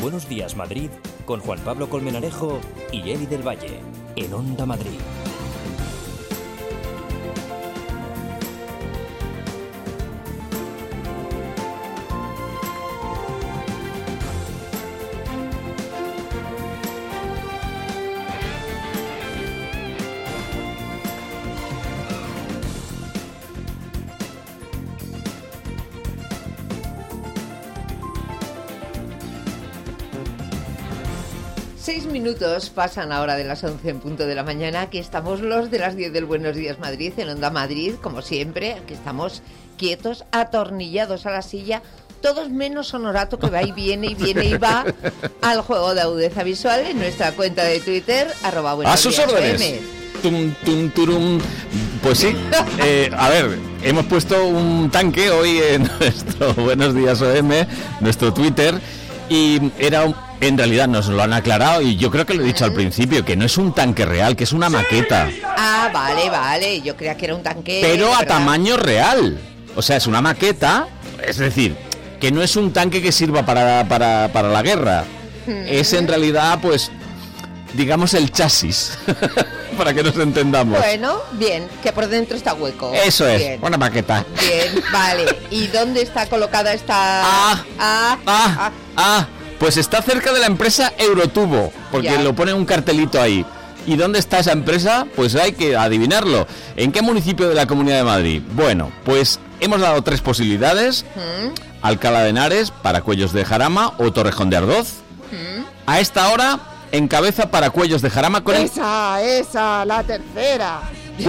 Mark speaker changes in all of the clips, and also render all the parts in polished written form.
Speaker 1: Buenos Días Madrid con Juan Pablo Colmenarejo y Eli del Valle en Onda Madrid.
Speaker 2: Minutos pasan ahora de las 11 en punto de la mañana. Aquí estamos los de las 10 del Buenos Días Madrid, en Onda Madrid, como siempre. Aquí estamos quietos, atornillados a la silla, todos menos Honorato, que va y viene y va al juego de agudeza visual en nuestra cuenta de Twitter, @buenos
Speaker 3: ¡a sus
Speaker 2: días
Speaker 3: órdenes! Tum, tum, turum. Pues sí, a ver, hemos puesto un tanque hoy en nuestro Buenos Días OM, nuestro Twitter, y en realidad nos lo han aclarado y yo creo que lo he dicho al principio, que no es un tanque real, que es una maqueta.
Speaker 2: Ah, vale, yo creía que era un tanque.
Speaker 3: Pero a tamaño real. O sea, es una maqueta, es decir, que no es un tanque que sirva para la guerra. Es en realidad, pues, digamos, el chasis, para que nos entendamos.
Speaker 2: Bueno, bien, que por dentro está hueco.
Speaker 3: Eso es,
Speaker 2: bien.
Speaker 3: una maqueta.
Speaker 2: Bien, vale. ¿Y dónde está colocada esta...?
Speaker 3: Pues está cerca de la empresa Eurotubo, porque
Speaker 2: ya
Speaker 3: lo pone un cartelito ahí. ¿Y dónde está esa empresa? Pues hay que adivinarlo. ¿En qué municipio de la Comunidad de Madrid? Bueno, pues hemos dado 3 posibilidades. Alcalá de Henares, Paracuellos de Jarama o Torrejón de Ardoz. A esta hora encabeza Paracuellos de Jarama con
Speaker 2: esa, la tercera.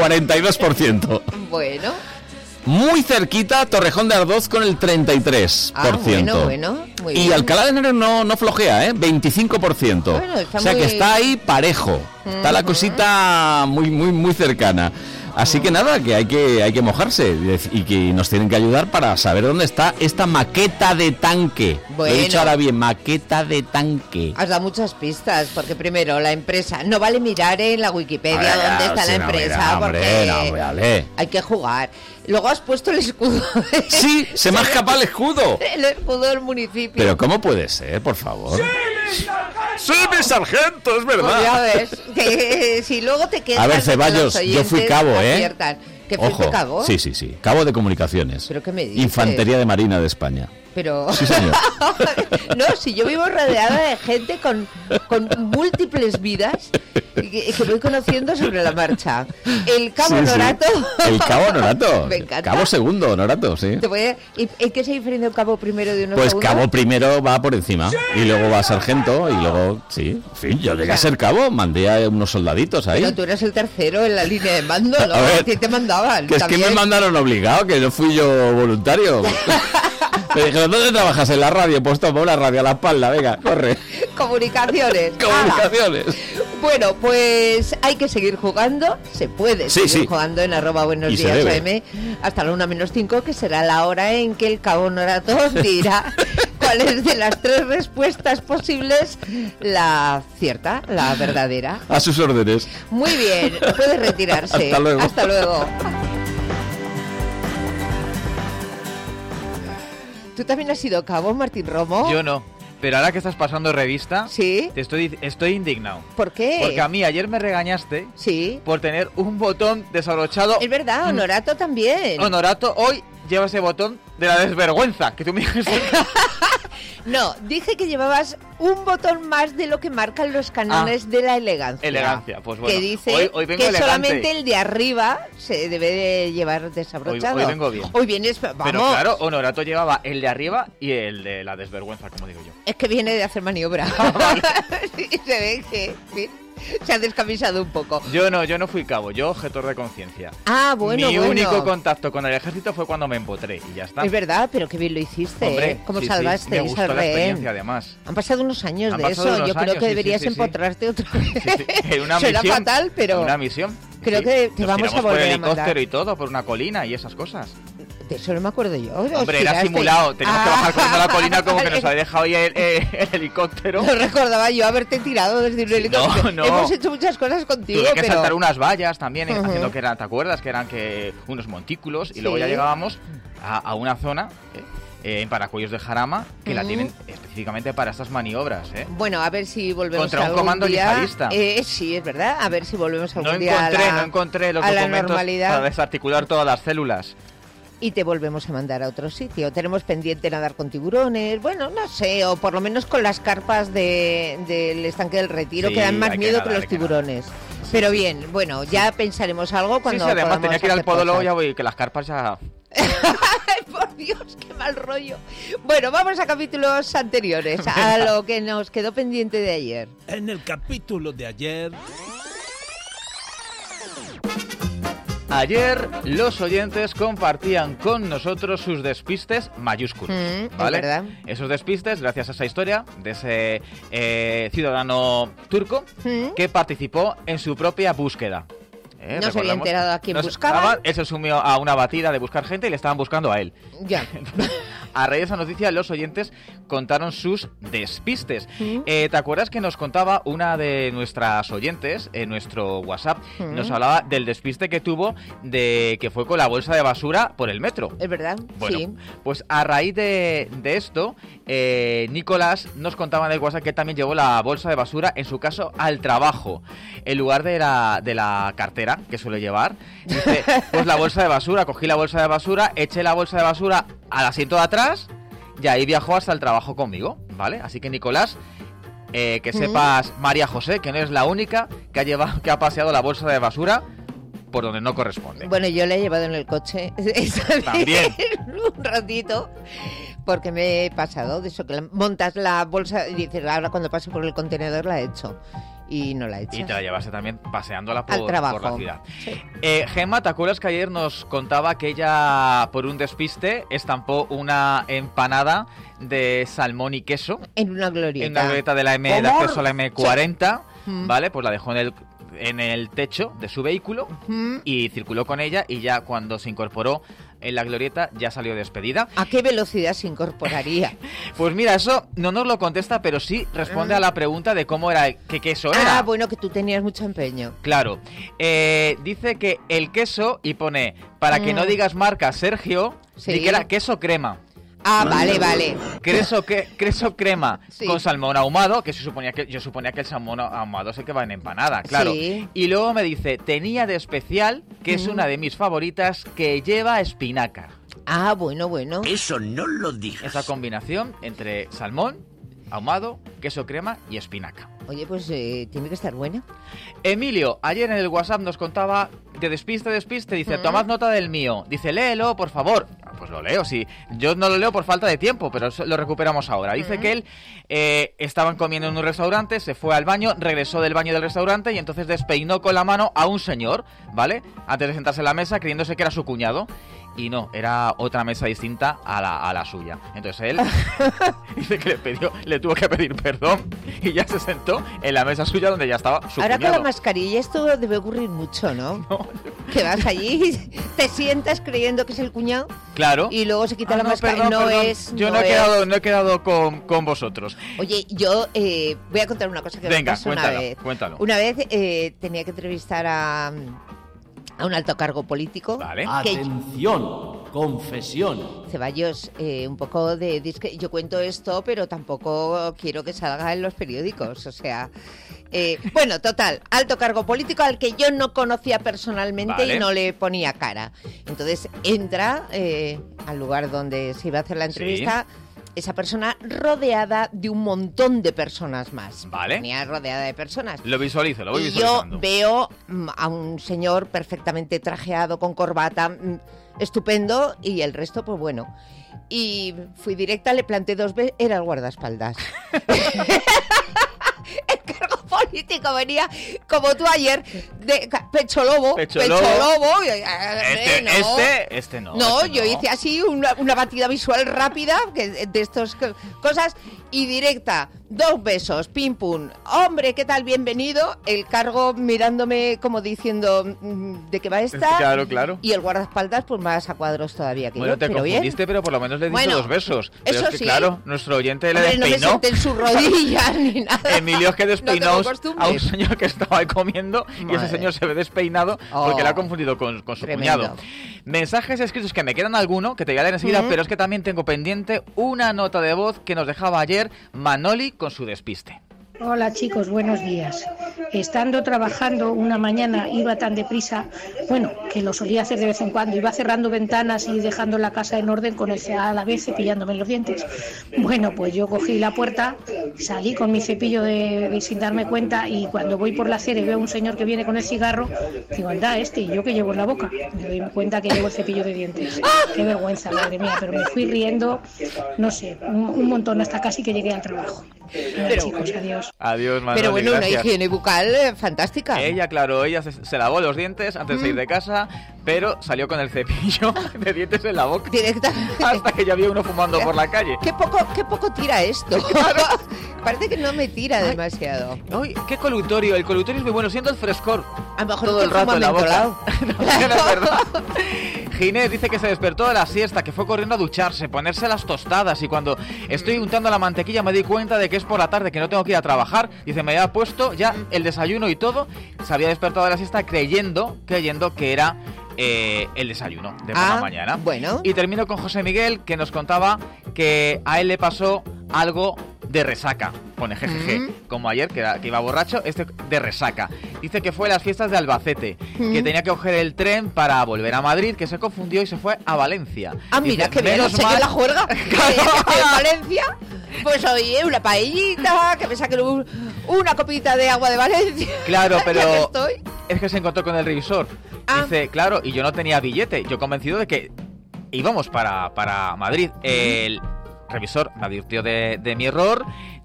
Speaker 3: 42%.
Speaker 2: Bueno.
Speaker 3: Muy cerquita Torrejón de Ardoz con el 33%.
Speaker 2: Bueno, muy bien.
Speaker 3: Y Alcalá de Henares no flojea, 25%. Bueno, o sea que está ahí parejo. Está la cosita muy cercana. Así que nada, que hay que mojarse y que nos tienen que ayudar para saber dónde está esta maqueta de tanque.
Speaker 2: Bueno.
Speaker 3: Lo he dicho ahora bien, maqueta de tanque.
Speaker 2: Has dado muchas pistas, porque primero la empresa, no vale mirar en la Wikipedia dónde está la empresa, porque hay que jugar. Luego has puesto el escudo.
Speaker 3: Sí, se me ha escapado el escudo.
Speaker 2: El escudo del municipio.
Speaker 3: Pero ¿cómo puede ser, por favor? ¡Sí, mi sargento! Es verdad.
Speaker 2: Pues ya ves, que si luego te quedas...
Speaker 3: A ver, Ceballos, yo fui cabo,
Speaker 2: ¿Que fuiste cabo?
Speaker 3: Sí, cabo de comunicaciones.
Speaker 2: ¿Pero qué me dices?
Speaker 3: Infantería de Marina de España.
Speaker 2: Pero...
Speaker 3: Sí, señor.
Speaker 2: No, si yo vivo rodeada de gente con múltiples vidas que voy conociendo sobre la marcha. El cabo Honorato...
Speaker 3: Sí. El cabo Honorato.
Speaker 2: Me encanta.
Speaker 3: Cabo segundo Honorato, sí.
Speaker 2: ¿Y en qué se diferencia un cabo primero de uno
Speaker 3: pues
Speaker 2: segundo?
Speaker 3: Pues cabo primero va por encima, y luego va sargento, y luego... Sí, en fin, yo llegué a ser cabo, mandé a unos soldaditos ahí.
Speaker 2: Pero tú eres el tercero en la línea de mando, ¿no?
Speaker 3: A ver,
Speaker 2: a ti te mandaban.
Speaker 3: Que es que me mandaron obligado, que no fui yo voluntario. Me dijeron, ¿dónde trabajas? En la radio. Pues toma una radio a la espalda, venga, corre.
Speaker 2: Comunicaciones. Bueno, pues hay que seguir jugando. Se puede seguir jugando en @buenos días OM hasta la 1:05, que será la hora en que el cabo Honorato dirá cuál es de las 3 respuestas posibles la cierta, la verdadera.
Speaker 3: A sus órdenes.
Speaker 2: Muy bien, puede retirarse.
Speaker 3: Hasta luego.
Speaker 2: Hasta luego. ¿Tú también has sido cabo, Martín Romo?
Speaker 4: Yo no. Pero ahora que estás pasando revista,
Speaker 2: ¿sí?
Speaker 4: Estoy indignado.
Speaker 2: ¿Por qué?
Speaker 4: Porque a mí ayer me regañaste,
Speaker 2: ¿sí?,
Speaker 4: por tener un botón desabrochado.
Speaker 2: Es verdad, Honorato también.
Speaker 4: Honorato hoy lleva ese botón de la desvergüenza que tú me dijiste.
Speaker 2: No, dije que llevabas un botón más de lo que marcan los cánones de la elegancia.
Speaker 4: Elegancia, pues bueno.
Speaker 2: Que dice
Speaker 4: hoy vengo
Speaker 2: que
Speaker 4: elegante.
Speaker 2: solamente el de arriba se debe de llevar desabrochado.
Speaker 4: Hoy vengo bien.
Speaker 2: Hoy vienes, vamos.
Speaker 4: Pero claro, Honorato llevaba el de arriba y el de la desvergüenza, como digo yo.
Speaker 2: Es que viene de hacer maniobra.
Speaker 4: Vale.
Speaker 2: Y se ve que se ha descamisado un poco.
Speaker 4: Yo no fui cabo, yo objetor de conciencia.
Speaker 2: Ah, bueno,
Speaker 4: Mi único contacto con el ejército fue cuando me empotré y ya está.
Speaker 2: Es verdad, pero qué bien lo hiciste.
Speaker 4: Hombre,
Speaker 2: ¿Cómo
Speaker 4: sí,
Speaker 2: salvasteis
Speaker 4: me gustó
Speaker 2: al
Speaker 4: la
Speaker 2: rehén?
Speaker 4: experiencia, además.
Speaker 2: Han pasado unos años de eso. Yo creo que deberías empotrarte otra vez.
Speaker 4: En una
Speaker 2: Suena
Speaker 4: misión,
Speaker 2: fatal, pero...
Speaker 4: En una misión.
Speaker 2: Creo que te vamos a volver a mandar.
Speaker 4: por helicóptero y todo, por una colina y esas cosas.
Speaker 2: De eso no me acuerdo yo.
Speaker 4: Hombre, era simulado. Teníamos que bajar corriendo la colina como que nos había dejado ahí el helicóptero.
Speaker 2: No recordaba yo haberte tirado desde un helicóptero.
Speaker 4: No.
Speaker 2: Hemos hecho muchas cosas contigo,
Speaker 4: Tuve que
Speaker 2: pero...
Speaker 4: saltar unas vallas también, haciendo que eran, ¿te acuerdas? Que eran unos montículos y luego ya llegábamos a una zona en Paracuellos de Jarama, que la tienen específicamente para estas maniobras, ¿eh?
Speaker 2: Bueno, a ver si volvemos
Speaker 4: contra un comando yihadista.
Speaker 2: Sí, es verdad. A ver si volvemos algún día
Speaker 4: no encontré los documentos para desarticular todas las células.
Speaker 2: Y te volvemos a mandar a otro sitio. Tenemos pendiente nadar con tiburones, bueno, no sé, o por lo menos con las carpas del estanque del Retiro, que dan más miedo que los tiburones. Sí. Pero bien, bueno, ya pensaremos algo cuando
Speaker 4: sí, además tenía que ir al podólogo, ya voy, que las carpas ya...
Speaker 2: Por Dios, qué mal rollo. Bueno, vamos a capítulos anteriores, a lo que nos quedó pendiente de ayer.
Speaker 5: En el capítulo de ayer...
Speaker 4: Ayer los oyentes compartían con nosotros sus despistes mayúsculos, ¿vale?
Speaker 2: Es verdad.
Speaker 4: Esos despistes, gracias a esa historia de ese ciudadano turco que participó en su propia búsqueda.
Speaker 2: No se había enterado a quién buscaba.
Speaker 4: Él se sumió a una batida de buscar gente y le estaban buscando a él.
Speaker 2: Ya.
Speaker 4: A raíz de esa noticia, los oyentes contaron sus despistes. ¿Te acuerdas que nos contaba una de nuestras oyentes en nuestro WhatsApp? Nos hablaba del despiste que tuvo de que fue con la bolsa de basura por el metro.
Speaker 2: Es verdad,
Speaker 4: bueno,
Speaker 2: sí.
Speaker 4: Pues a raíz de esto, Nicolás nos contaba en el WhatsApp que él también llevó la bolsa de basura, en su caso, al trabajo, en lugar de la cartera que suele llevar. Dice, pues la bolsa de basura, cogí la bolsa de basura, eché la bolsa de basura al asiento de atrás y ahí viajó hasta el trabajo conmigo, ¿vale? Así que Nicolás, que sepas, María José, que no es la única que ha paseado la bolsa de basura por donde no corresponde.
Speaker 2: Bueno, yo la he llevado en el coche
Speaker 4: también
Speaker 2: un ratito, porque me he pasado de eso, que montas la bolsa y dices, ahora cuando pase por el contenedor la he hecho. Y no la echas.
Speaker 4: Y te la llevaste también paseándola por la ciudad.
Speaker 2: Sí.
Speaker 4: Gemma, ¿te acuerdas que ayer nos contaba que ella, por un despiste, estampó una empanada de salmón y queso?
Speaker 2: En una glorieta.
Speaker 4: En una glorieta de la de acceso a la M40, ¿vale? Pues la dejó en el techo de su vehículo y circuló con ella, y ya cuando se incorporó en la glorieta ya salió despedida.
Speaker 2: ¿A qué velocidad se incorporaría?
Speaker 4: Pues mira, eso no nos lo contesta, pero sí responde a la pregunta de cómo era, qué queso era.
Speaker 2: Ah, bueno, que tú tenías mucho empeño.
Speaker 4: Claro. Dice que el queso, y pone, para que no digas marca, Sergio, di que era queso crema.
Speaker 2: Ah, vale.
Speaker 4: Queso crema
Speaker 2: sí.
Speaker 4: Con salmón ahumado, que yo suponía que el salmón ahumado es el que va en empanada, claro.
Speaker 2: Sí.
Speaker 4: Y luego me dice, tenía de especial, que es una de mis favoritas, que lleva espinaca.
Speaker 2: Ah, bueno.
Speaker 5: Eso no lo digas.
Speaker 4: Esa combinación entre salmón, ahumado, queso crema y espinaca.
Speaker 2: Oye, pues tiene que estar buena.
Speaker 4: Emilio, ayer en el WhatsApp nos contaba de despiste, dice, tomad nota del mío. Dice, léelo, por favor. Pues lo leo, sí. Yo no lo leo por falta de tiempo, pero lo recuperamos ahora. Dice que él estaban comiendo en un restaurante, se fue al baño, regresó del baño del restaurante y entonces despeinó con la mano a un señor, ¿vale? Antes de sentarse en la mesa, creyéndose que era su cuñado. Y no, era otra mesa distinta a la suya. Entonces él dice que le tuvo que pedir perdón y ya se sentó en la mesa suya donde ya estaba su
Speaker 2: Ahora
Speaker 4: cuñado.
Speaker 2: Con la mascarilla esto debe ocurrir mucho, ¿no?
Speaker 4: No.
Speaker 2: Que vas allí, te sientas creyendo que es el cuñado.
Speaker 4: Claro.
Speaker 2: Y luego se quita la mascarilla.
Speaker 4: Perdón. Yo no he quedado con vosotros.
Speaker 2: Oye, yo voy a contar una cosa que me pasó una vez.
Speaker 4: Cuéntalo.
Speaker 2: Una vez tenía que entrevistar a un alto cargo político.
Speaker 4: Vale.
Speaker 5: Atención, confesión.
Speaker 2: Ceballos, un poco de yo cuento esto, pero tampoco quiero que salga en los periódicos, o sea... bueno, total, alto cargo político al que yo no conocía personalmente, vale, y no le ponía cara. Entonces entra al lugar donde se iba a hacer la entrevista... Sí. Esa persona rodeada de un montón de personas más.
Speaker 4: Vale.
Speaker 2: Venía rodeada de personas.
Speaker 4: Lo voy visualizando.
Speaker 2: Y yo veo a un señor perfectamente trajeado, con corbata, estupendo, y el resto, pues bueno. Y fui directa, le planté 2 veces, era el guardaespaldas. El cargo político venía, como tú ayer, de pecho lobo.
Speaker 4: Este no.
Speaker 2: No, yo hice así una batida visual rápida de estas cosas y directa. 2 besos, pim pum. Hombre, ¿qué tal? Bienvenido. El cargo mirándome como diciendo de qué va esta.
Speaker 4: Claro.
Speaker 2: Y el guardaespaldas, pues más a cuadros todavía que
Speaker 4: bueno,
Speaker 2: yo.
Speaker 4: Te confundiste, pero por lo menos le diste 2 besos. Pero
Speaker 2: eso
Speaker 4: es que,
Speaker 2: sí.
Speaker 4: Claro, nuestro oyente le despeinó.
Speaker 2: No me senté en sus rodillas ni nada.
Speaker 4: Emilio es que despeinó a un señor que estaba ahí comiendo. Madre. Y ese señor se ve despeinado porque lo ha confundido con su cuñado. Mensajes escritos que me quedan alguno, que te voy a leer enseguida, pero es que también tengo pendiente una nota de voz que nos dejaba ayer Manoli con su despiste.
Speaker 6: Hola chicos, buenos días. Estando trabajando una mañana iba tan deprisa, bueno, que lo solía hacer de vez en cuando, iba cerrando ventanas y dejando la casa en orden con a la vez cepillándome los dientes. Bueno, pues yo cogí la puerta, salí con mi cepillo de sin darme cuenta y cuando voy por la acera y veo a un señor que viene con el cigarro, digo, anda, y yo que llevo en la boca. Me doy cuenta que llevo el cepillo de dientes. Qué vergüenza, madre mía, pero me fui riendo, no sé, un montón hasta casi que llegué al trabajo. Pero, chicos, adiós.
Speaker 4: Adiós, Manoli,
Speaker 2: pero bueno,
Speaker 4: gracias.
Speaker 2: Una higiene bucal fantástica.
Speaker 4: Ella, claro, se lavó los dientes antes de ir de casa, pero salió con el cepillo de dientes en la boca.
Speaker 2: Directamente.
Speaker 4: Hasta que ya había uno fumando por la calle.
Speaker 2: Qué poco tira esto. Claro. Parece que no me tira demasiado.
Speaker 4: Ay, qué colutorio. El colutorio es muy bueno, siendo el frescor.
Speaker 2: A lo mejor
Speaker 4: todo el rato en la boca. No,
Speaker 2: claro.
Speaker 4: no es verdad. Ginés dice que se despertó de la siesta, que fue corriendo a ducharse, ponerse las tostadas, y cuando estoy untando la mantequilla me di cuenta de que es por la tarde, que no tengo que ir a trabajar. Dice, me había puesto ya el desayuno y todo. Se había despertado de la siesta creyendo que era el desayuno de por la mañana.
Speaker 2: Bueno.
Speaker 4: Y termino con José Miguel, que nos contaba que a él le pasó algo de resaca. Pone jejeje, como ayer, que iba borracho, de resaca. Dice que fue a las fiestas de Albacete, que tenía que coger el tren para volver a Madrid, que se confundió y se fue a Valencia.
Speaker 2: Ah, dice, mira, que menos mal que la juerga. En Valencia, pues oye, una paellita, que me saquen una copita de agua de Valencia.
Speaker 4: Claro, pero es que se encontró con el revisor. Dice, claro, y yo no tenía billete. Yo convencido de que íbamos para Madrid. El revisor me advirtió de mi error.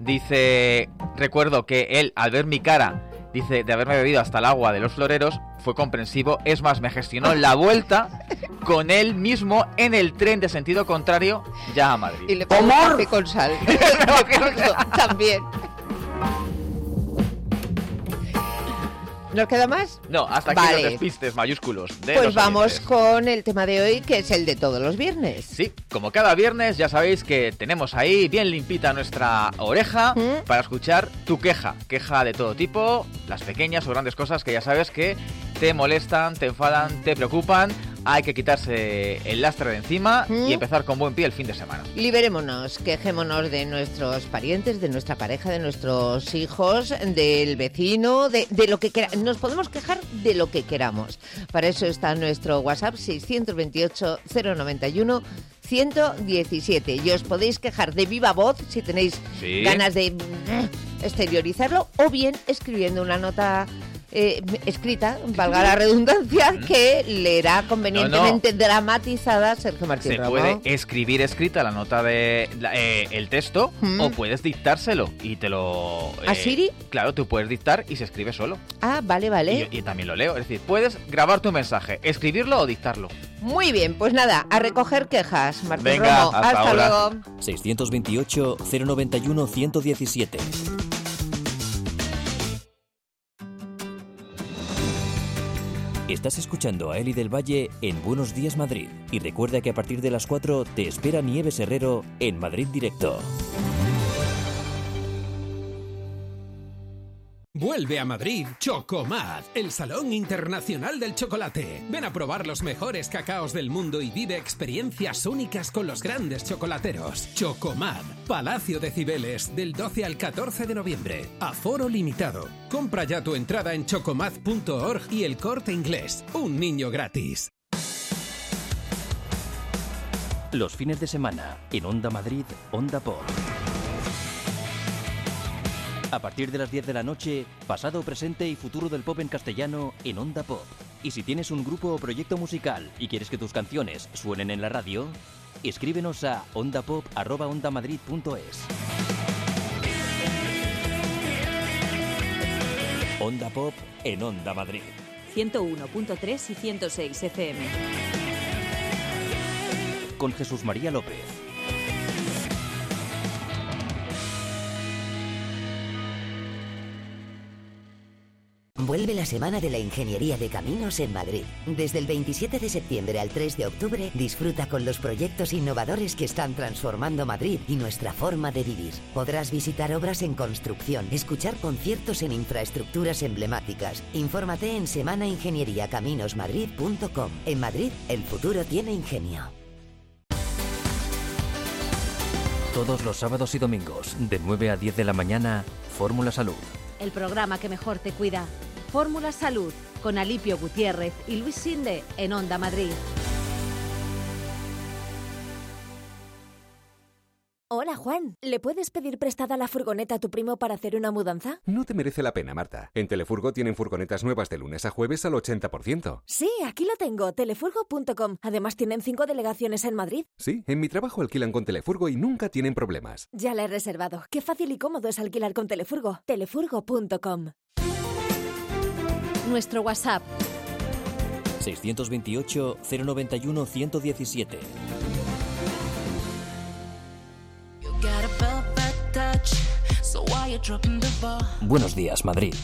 Speaker 4: Dice, recuerdo que él, al ver mi cara, dice, de haberme bebido hasta el agua de los floreros, fue comprensivo. Es más, me gestionó la vuelta con él mismo en el tren de sentido contrario ya a Madrid.
Speaker 2: Y le pongo café con sal. También. ¿Nos queda más?
Speaker 4: No, hasta aquí los despistes mayúsculos de
Speaker 2: pues
Speaker 4: los
Speaker 2: vamos
Speaker 4: oyentes.
Speaker 2: con el tema de hoy, que es el de todos los viernes.
Speaker 4: Sí, como cada viernes ya sabéis que tenemos ahí bien limpita nuestra oreja para escuchar tu queja. Queja de todo tipo, las pequeñas o grandes cosas que ya sabes que te molestan, te enfadan, te preocupan. Hay que quitarse el lastre de encima y empezar con buen pie el fin de semana.
Speaker 2: Liberémonos, quejémonos de nuestros parientes, de nuestra pareja, de nuestros hijos, del vecino, de lo que queramos. Nos podemos quejar de lo que queramos. Para eso está nuestro WhatsApp 628 091 117. Y os podéis quejar de viva voz si tenéis ganas de exteriorizarlo, o bien escribiendo una nota escrita, valga la redundancia, que leerá convenientemente dramatizada Sergio Martín Romo.
Speaker 4: Se puede escribir escrita la nota de el texto, o puedes dictárselo y te lo...
Speaker 2: ¿A Siri?
Speaker 4: Claro, tú puedes dictar y se escribe solo.
Speaker 2: Ah, vale.
Speaker 4: Y también lo leo, es decir, puedes grabar tu mensaje, escribirlo o dictarlo.
Speaker 2: Muy bien, pues nada, a recoger quejas, Martín
Speaker 4: Venga,
Speaker 2: Romo. Hasta luego.
Speaker 1: 628 091 117. Estás escuchando a Eli del Valle en Buenos Días Madrid. Y recuerda que a partir de las 4 te espera Nieves Herrero en Madrid Directo.
Speaker 7: Vuelve a Madrid Chocomat, el Salón Internacional del Chocolate. Ven a probar los mejores cacaos del mundo y vive experiencias únicas con los grandes chocolateros. Chocomat, Palacio de Cibeles, del 12 al 14 de noviembre. Aforo limitado. Compra ya tu entrada en chocomat.org y El Corte Inglés. Un niño gratis.
Speaker 1: Los fines de semana, en Onda Madrid, Onda Pop. A partir de las 10 de la noche, pasado, presente y futuro del pop en castellano en Onda Pop. Y si tienes un grupo o proyecto musical y quieres que tus canciones suenen en la radio, escríbenos a ondapop@ondamadrid.es. Onda Pop en Onda Madrid.
Speaker 8: 101.3 y 106 FM.
Speaker 1: Con Jesús María López.
Speaker 9: Vuelve la Semana de la Ingeniería de Caminos en Madrid. Desde el 27 de septiembre al 3 de octubre, disfruta con los proyectos innovadores que están transformando Madrid y nuestra forma de vivir. Podrás visitar obras en construcción, escuchar conciertos en infraestructuras emblemáticas. Infórmate en semanaingenieriacaminosmadrid.com. En Madrid, el futuro tiene ingenio.
Speaker 1: Todos los sábados y domingos, de 9 a 10 de la mañana, Fórmula Salud.
Speaker 8: El programa que mejor te cuida. Fórmula Salud, con Alipio Gutiérrez y Luis Sinde, en Onda Madrid.
Speaker 10: Hola, Juan. ¿Le puedes pedir prestada la furgoneta a tu primo para hacer una mudanza?
Speaker 11: No te merece la pena, Marta. En Telefurgo tienen furgonetas nuevas de lunes a jueves al 80%.
Speaker 10: Sí, aquí lo tengo, telefurgo.com. Además, tienen 5 delegaciones en Madrid.
Speaker 11: Sí, en mi trabajo alquilan con Telefurgo y nunca tienen problemas.
Speaker 10: Ya la he reservado. Qué fácil y cómodo es alquilar con Telefurgo. Telefurgo.com.
Speaker 8: Nuestro WhatsApp.
Speaker 1: 628 091 117. Buenos días, Madrid.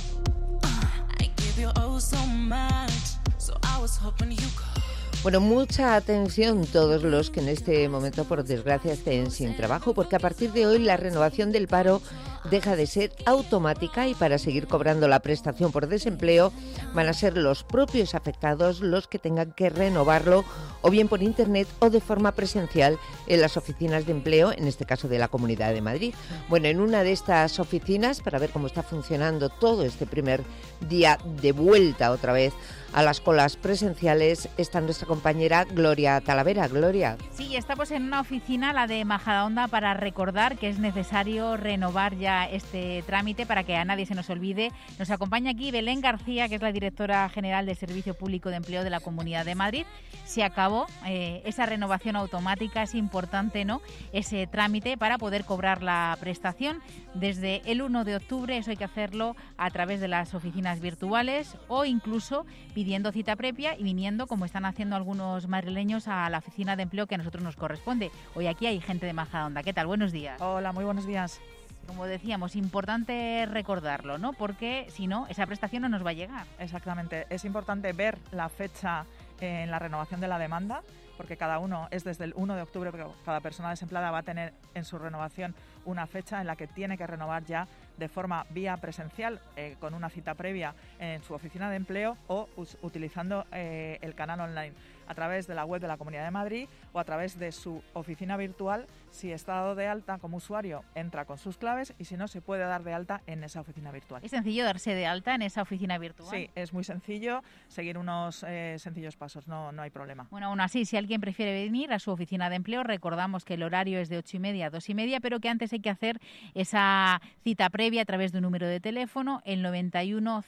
Speaker 2: Bueno, mucha atención todos los que en este momento, por desgracia, estén sin trabajo, porque a partir de hoy la renovación del paro deja de ser automática y para seguir cobrando la prestación por desempleo van a ser los propios afectados los que tengan que renovarlo o bien por internet o de forma presencial en las oficinas de empleo, en este caso de la Comunidad de Madrid. Bueno, en una de estas oficinas, para ver cómo está funcionando todo este primer día de vuelta otra vez a las colas presenciales, está nuestra compañera Gloria Talavera. Gloria.
Speaker 12: Sí, estamos en una oficina, la de Majadahonda, para recordar que es necesario renovar ya este trámite para que a nadie se nos olvide. Nos acompaña aquí Belén García, que es la directora general de Servicio Público de Empleo de la Comunidad de Madrid. Se acabó esa renovación automática, es importante, ¿no?, ese trámite para poder cobrar la prestación. Desde el 1 de octubre eso hay que hacerlo a través de las oficinas virtuales o incluso pidiendo cita previa y viniendo, como están haciendo algunos madrileños, a la oficina de empleo que a nosotros nos corresponde. Hoy aquí hay gente de Majadahonda. ¿Qué tal? Buenos días.
Speaker 13: Hola, muy buenos días.
Speaker 12: Como decíamos, importante recordarlo, ¿no?, porque si no, esa prestación no nos va a llegar.
Speaker 13: Exactamente. Es importante ver la fecha en la renovación de la demanda, porque cada uno es desde el 1 de octubre, pero cada persona desempleada va a tener en su renovación una fecha en la que tiene que renovar ya de forma vía presencial, con una cita previa en su oficina de empleo o utilizando el canal online a través de la web de la Comunidad de Madrid o a través de su oficina virtual. Si está dado de alta como usuario, entra con sus claves y si no, se puede dar de alta en esa oficina virtual.
Speaker 12: ¿Es sencillo darse de alta en esa oficina virtual?
Speaker 13: Sí, es muy sencillo, seguir unos sencillos pasos, no hay problema.
Speaker 12: Bueno, aún así, si alguien prefiere venir a su oficina de empleo, recordamos que el horario es de 8:30 a 2:30, pero que antes hay que hacer esa cita previa a través de un número de teléfono, el 91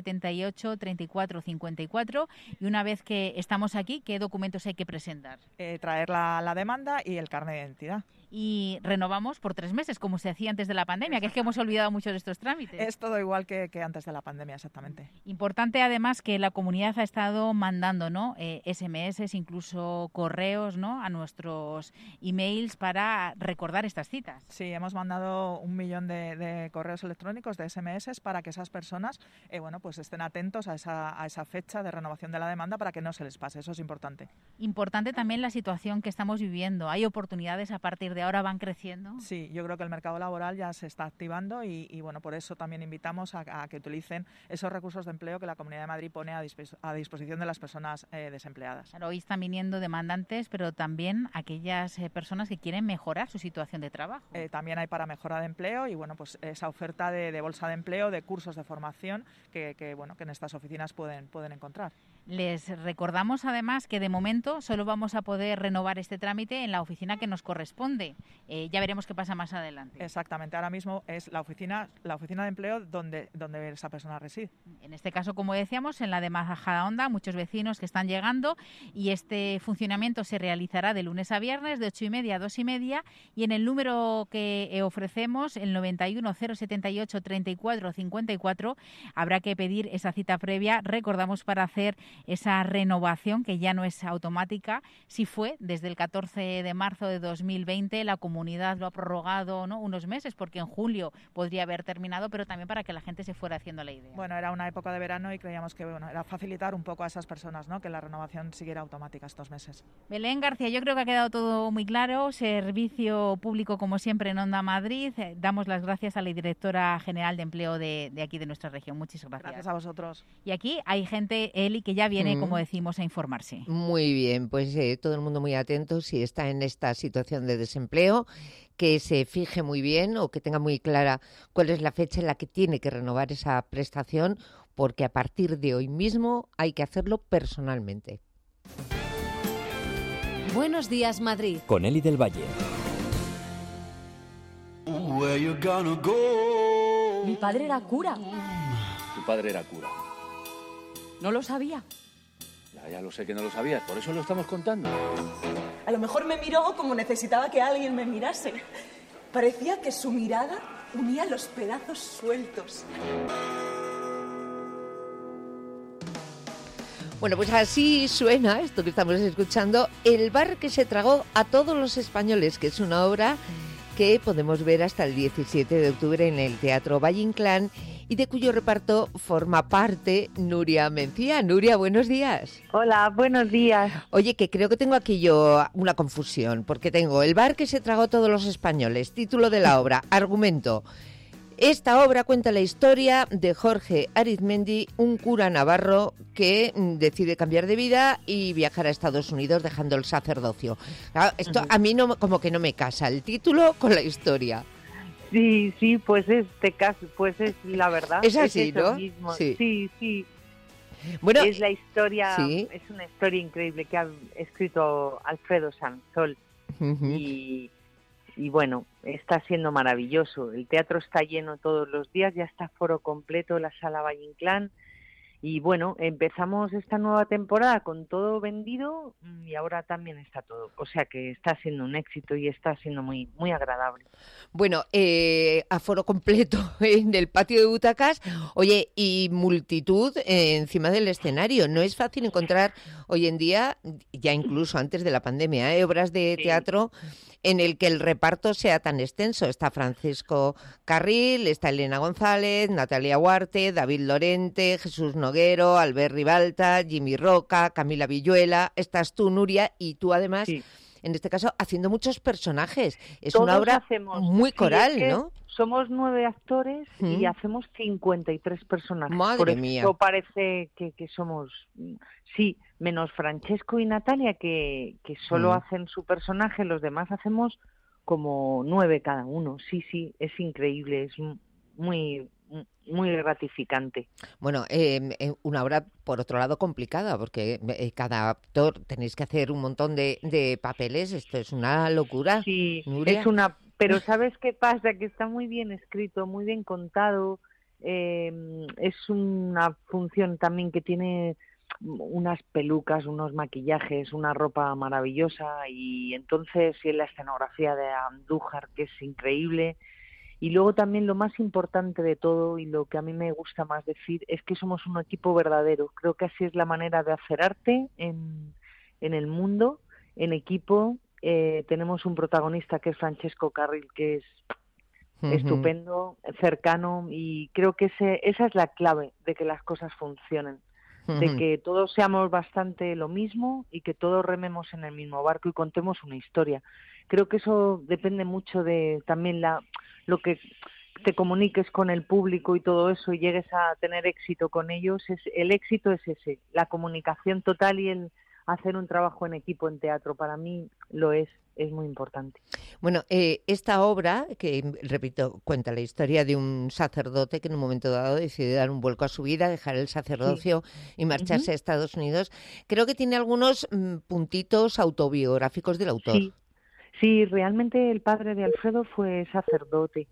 Speaker 12: 078 34 54, y una vez que estamos aquí, ¿qué documentos hay que presentar?
Speaker 13: Traer la demanda y el carnet de identidad.
Speaker 12: Y renovamos por 3 meses, como se hacía antes de la pandemia, que es que hemos olvidado muchos de estos trámites.
Speaker 13: Es todo igual que antes de la pandemia, exactamente.
Speaker 12: Importante, además, que la comunidad ha estado mandando, ¿no?, SMS, incluso correos, ¿no?, a nuestros emails para recordar estas citas.
Speaker 13: Sí, hemos mandado 1 millón de correos electrónicos, de SMS, para que esas personas pues estén atentos a esa fecha de renovación de la demanda para que no se les pase. Eso es importante.
Speaker 12: Importante también la situación que estamos viviendo. ¿Hay oportunidades a partir de ahora, van creciendo?
Speaker 13: Sí, yo creo que el mercado laboral ya se está activando y bueno, por eso también invitamos a que utilicen esos recursos de empleo que la Comunidad de Madrid pone a disposición de las personas desempleadas.
Speaker 12: Claro, hoy están viniendo demandantes, pero también aquellas personas que quieren mejorar su situación de trabajo.
Speaker 13: También hay para mejora de empleo y bueno, pues esa oferta de bolsa de empleo, de cursos de formación que en estas oficinas pueden encontrar.
Speaker 12: Les recordamos además que de momento solo vamos a poder renovar este trámite en la oficina que nos corresponde. Ya veremos qué pasa más adelante.
Speaker 13: Exactamente, ahora mismo es la oficina de empleo donde esa persona reside.
Speaker 12: En este caso, como decíamos, en la de Majadahonda, muchos vecinos que están llegando, y este funcionamiento se realizará de lunes a viernes de 8:30 a 2:30, y en el número que ofrecemos, el 91 078 34 54, habrá que pedir esa cita previa, recordamos, para hacer esa renovación que ya no es automática. Sí fue desde el 14 de marzo de 2020 parte la comunidad lo ha prorrogado, ¿no?, unos meses, porque en julio podría haber terminado, pero también para que la gente se fuera haciendo la idea.
Speaker 13: Bueno, era una época de verano y creíamos que era facilitar un poco a esas personas, ¿no?, que la renovación siguiera automática estos meses.
Speaker 12: Belén García, yo creo que ha quedado todo muy claro. Servicio público, como siempre, en Onda Madrid. Damos las gracias a la directora general de empleo de aquí de nuestra región. Muchas gracias.
Speaker 13: Gracias a vosotros.
Speaker 12: Y aquí hay gente, Eli, que ya viene, como decimos, a informarse.
Speaker 2: Muy bien, pues todo el mundo muy atento si está en esta situación de desempleo, que se fije muy bien o que tenga muy clara cuál es la fecha en la que tiene que renovar esa prestación, porque a partir de hoy mismo hay que hacerlo personalmente.
Speaker 8: Buenos días, Madrid.
Speaker 1: Con Eli del Valle.
Speaker 14: Mi padre era cura.
Speaker 15: Tu padre era cura.
Speaker 14: No lo sabía.
Speaker 15: Ya lo sé que no lo sabías, por eso lo estamos contando.
Speaker 14: A lo mejor me miró como necesitaba que alguien me mirase. Parecía que su mirada unía los pedazos sueltos.
Speaker 2: Bueno, pues así suena esto que estamos escuchando, El bar que se tragó a todos los españoles, que es una obra que podemos ver hasta el 17 de octubre en el Teatro Valle Inclán y de cuyo reparto forma parte Nuria Mencía. Nuria, buenos días.
Speaker 16: Hola, buenos días.
Speaker 2: Oye, que creo que tengo aquí yo una confusión, porque tengo El bar que se tragó a todos los españoles, título de la obra, argumento. Esta obra cuenta la historia de Jorge Arizmendi, un cura navarro que decide cambiar de vida y viajar a Estados Unidos dejando el sacerdocio. Claro, esto a mí no, como que no me casa el título con la historia.
Speaker 16: Sí, pues es la verdad.
Speaker 2: Es así,
Speaker 16: es
Speaker 2: ¿no?
Speaker 16: Mismo.
Speaker 2: Sí.
Speaker 16: Sí.
Speaker 2: Bueno,
Speaker 16: es la historia,
Speaker 2: sí.
Speaker 16: Es una historia increíble que ha escrito Alfredo Sansol. Y bueno, está siendo maravilloso. El teatro está lleno todos los días, ya está foro completo la sala Valle Inclán. Y bueno, empezamos esta nueva temporada con todo vendido y ahora también está todo. O sea que está siendo un éxito y está siendo muy, muy agradable.
Speaker 2: Bueno, aforo completo en el patio de butacas. Oye, y multitud encima del escenario. No es fácil encontrar hoy en día, ya incluso antes de la pandemia, obras de teatro en el que el reparto sea tan extenso. Está Francisco Carril, está Elena González, Natalia Huarte, David Lorente, Jesús Noguero, Albert Ribalta, Jimmy Roca, Camila Villuela, estás tú, Nuria, y tú además, en este caso, haciendo muchos personajes. Es
Speaker 16: Todos
Speaker 2: una obra muy coral,
Speaker 16: es que
Speaker 2: ¿no?
Speaker 16: Somos 9 actores y hacemos 53 personajes.
Speaker 2: Madre
Speaker 16: Por
Speaker 2: mía.
Speaker 16: eso parece que somos... Sí, menos Francesco y Natalia, que solo hacen su personaje, los demás hacemos como 9 cada uno. Sí, es increíble, es muy gratificante.
Speaker 2: Bueno, una obra, por otro lado, complicada, porque cada actor tenéis que hacer un montón de papeles. Esto es una locura.
Speaker 16: Sí,
Speaker 2: Nuria.
Speaker 16: Pero ¿sabes qué pasa? Que está muy bien escrito, muy bien contado. Es una función también que tiene unas pelucas, unos maquillajes, una ropa maravillosa y entonces la escenografía de Andújar, que es increíble. Y luego también lo más importante de todo y lo que a mí me gusta más decir es que somos un equipo verdadero. Creo que así es la manera de hacer arte en el mundo, en equipo. Tenemos un protagonista que es Francesco Carril, que es estupendo, cercano, y creo que esa es la clave de que las cosas funcionen, de que todos seamos bastante lo mismo y que todos rememos en el mismo barco y contemos una historia. Creo que eso depende mucho de también lo que te comuniques con el público y todo eso y llegues a tener éxito con ellos. El éxito es ese, la comunicación total y el hacer un trabajo en equipo en teatro. Para mí lo es muy importante.
Speaker 2: Bueno, esta obra, que repito, cuenta la historia de un sacerdote que en un momento dado decide dar un vuelco a su vida, dejar el sacerdocio y marcharse a Estados Unidos. Creo que tiene algunos puntitos autobiográficos del autor.
Speaker 16: Sí, realmente el padre de Alfredo fue sacerdote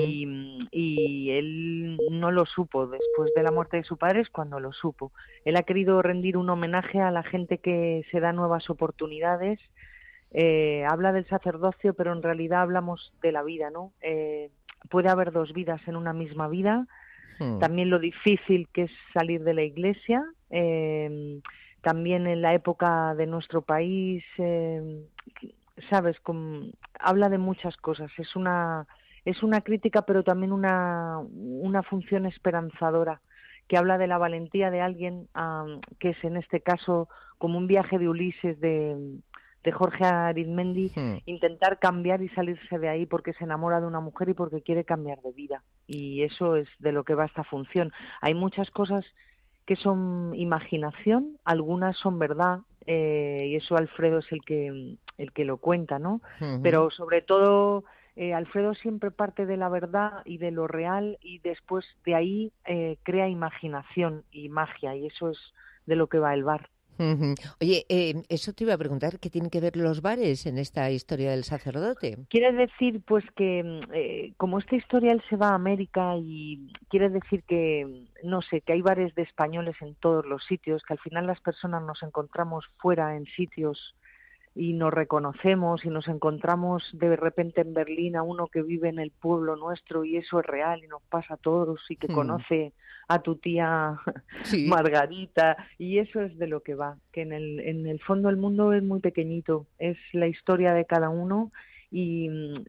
Speaker 16: y él no lo supo. Después de la muerte de su padre es cuando lo supo. Él ha querido rendir un homenaje a la gente que se da nuevas oportunidades. Habla del sacerdocio, pero en realidad hablamos de la vida, ¿no? Puede haber dos vidas en una misma vida. También lo difícil que es salir de la iglesia. También en la época de nuestro país sabes, habla de muchas cosas. Es una crítica, pero también una función esperanzadora, que habla de la valentía de alguien, que es en este caso como un viaje de Ulises de Jorge Arizmendi, intentar cambiar y salirse de ahí porque se enamora de una mujer y porque quiere cambiar de vida. Y eso es de lo que va esta función. Hay muchas cosas que son imaginación, algunas son verdad, y eso Alfredo es el que lo cuenta, ¿no? Pero sobre todo Alfredo siempre parte de la verdad y de lo real, y después de ahí crea imaginación y magia, y eso es de lo que va el bar.
Speaker 2: Oye, eso te iba a preguntar, ¿qué tienen que ver los bares en esta historia del sacerdote?
Speaker 16: Quiere decir, pues, que como esta historia él se va a América, y quiere decir que, no sé, que hay bares de españoles en todos los sitios, que al final las personas nos encontramos fuera en sitios y nos reconocemos, y nos encontramos de repente en Berlín a uno que vive en el pueblo nuestro, y eso es real y nos pasa a todos, y que conoce a tu tía Margarita, y eso es de lo que va, que en el fondo el mundo es muy pequeñito, es la historia de cada uno, y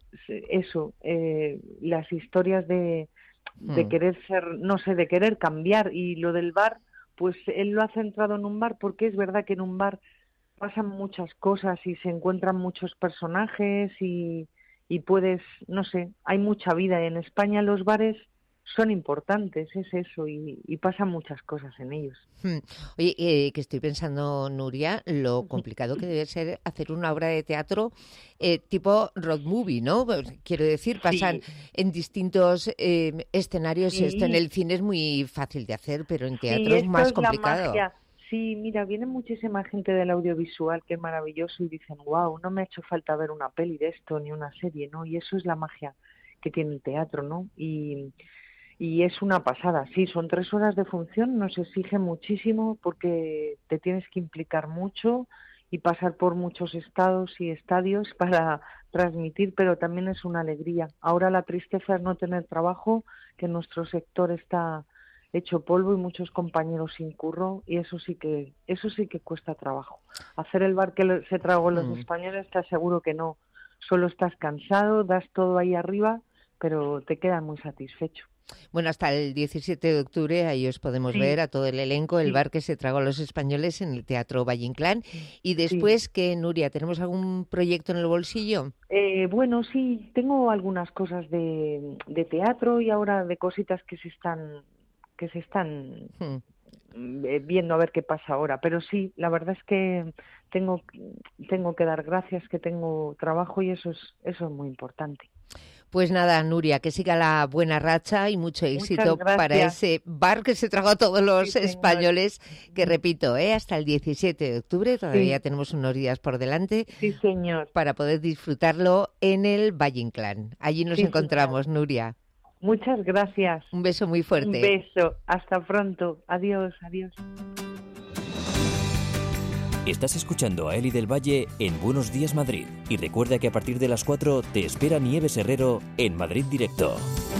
Speaker 16: eso, las historias de querer ser, no sé, de querer cambiar. Y lo del bar, pues él lo ha centrado en un bar, porque es verdad que en un bar pasan muchas cosas y se encuentran muchos personajes, y puedes, no sé, hay mucha vida. En España los bares son importantes, es eso, y pasan muchas cosas en ellos.
Speaker 2: Oye, que estoy pensando, Nuria, lo complicado que debe ser hacer una obra de teatro tipo road movie, ¿no? Quiero decir, pasan en distintos escenarios.
Speaker 16: Sí.
Speaker 2: Esto en el cine es muy fácil de hacer, pero en teatro es más complicado.
Speaker 16: Sí, mira, viene muchísima gente del audiovisual, que es maravilloso, y dicen, wow, no me ha hecho falta ver una peli de esto, ni una serie, ¿no? Y eso es la magia que tiene el teatro, ¿no? Y es una pasada. Sí, son 3 horas de función, nos exige muchísimo porque te tienes que implicar mucho y pasar por muchos estados y estadios para transmitir, pero también es una alegría. Ahora la tristeza es no tener trabajo, que nuestro sector está hecho polvo y muchos compañeros sin curro, y eso sí que cuesta trabajo. Hacer el bar que se tragó los españoles, te aseguro que no. Solo estás cansado, das todo ahí arriba, pero te quedas muy satisfecho.
Speaker 2: Bueno, hasta el 17 de octubre ahí os podemos ver a todo el elenco, el bar que se tragó a los españoles en el Teatro Valle Inclán. Y después, ¿qué, Nuria? ¿Tenemos algún proyecto en el bolsillo?
Speaker 16: Bueno, sí, tengo algunas cosas de teatro, y ahora de cositas que se están viendo a ver qué pasa ahora. Pero sí, la verdad es que tengo que dar gracias, que tengo trabajo, y eso es muy importante.
Speaker 2: Pues nada, Nuria, que siga la buena racha y mucho éxito para ese bar que se tragó a todos los españoles, que repito, hasta el 17 de octubre, todavía tenemos unos días por delante, para poder disfrutarlo en el Valle Inclán. Allí nos encontramos, Nuria.
Speaker 16: Muchas gracias.
Speaker 2: Un beso muy fuerte.
Speaker 16: Un beso. Hasta pronto. Adiós, adiós.
Speaker 1: Estás escuchando a Eli del Valle en Buenos Días Madrid. Y recuerda que a partir de las 4 te espera Nieves Herrero en Madrid Directo.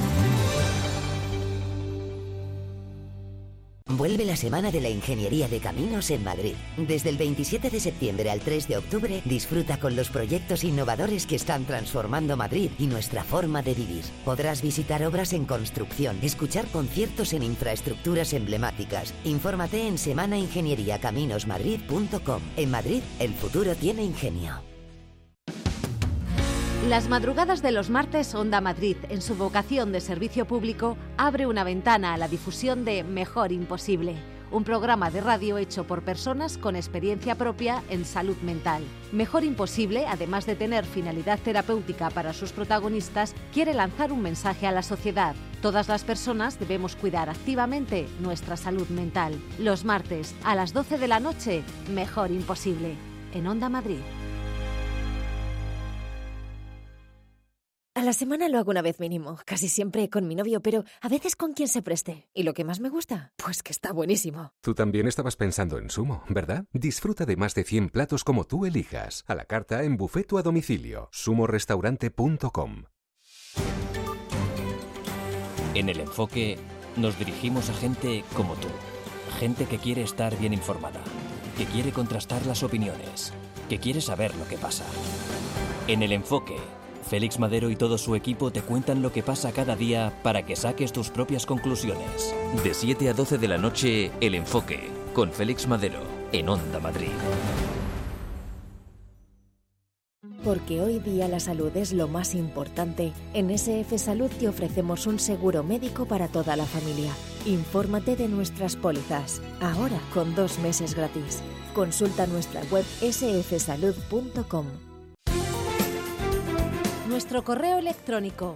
Speaker 9: Vuelve la Semana de la Ingeniería de Caminos en Madrid. Desde el 27 de septiembre al 3 de octubre, disfruta con los proyectos innovadores que están transformando Madrid y nuestra forma de vivir. Podrás visitar obras en construcción, escuchar conciertos en infraestructuras emblemáticas. Infórmate en semanaingenieriacaminosmadrid.com. En Madrid, el futuro tiene ingenio.
Speaker 8: Las madrugadas de los martes, Onda Madrid, en su vocación de servicio público, abre una ventana a la difusión de Mejor Imposible, un programa de radio hecho por personas con experiencia propia en salud mental. Mejor Imposible, además de tener finalidad terapéutica para sus protagonistas, quiere lanzar un mensaje a la sociedad. Todas las personas debemos cuidar activamente nuestra salud mental. Los martes, a las 12 de la noche, Mejor Imposible, en Onda Madrid.
Speaker 10: A la semana lo hago una vez mínimo, casi siempre con mi novio, pero a veces con quien se preste. ¿Y lo que más me gusta? Pues que está buenísimo.
Speaker 11: Tú también estabas pensando en Sumo, ¿verdad? Disfruta de más de 100 platos como tú elijas, a la carta, en buffet o a domicilio. sumorestaurante.com.
Speaker 1: En El Enfoque nos dirigimos a gente como tú. Gente que quiere estar bien informada, que quiere contrastar las opiniones, que quieres saber lo que pasa. En El Enfoque, Félix Madero y todo su equipo te cuentan lo que pasa cada día para que saques tus propias conclusiones. De 7 a 12 de la noche, El Enfoque, con Félix Madero, en Onda Madrid.
Speaker 10: Porque hoy día la salud es lo más importante, en SF Salud te ofrecemos un seguro médico para toda la familia. Infórmate de nuestras pólizas, ahora con 2 meses gratis. Consulta nuestra web sfsalud.com.
Speaker 8: Nuestro correo electrónico.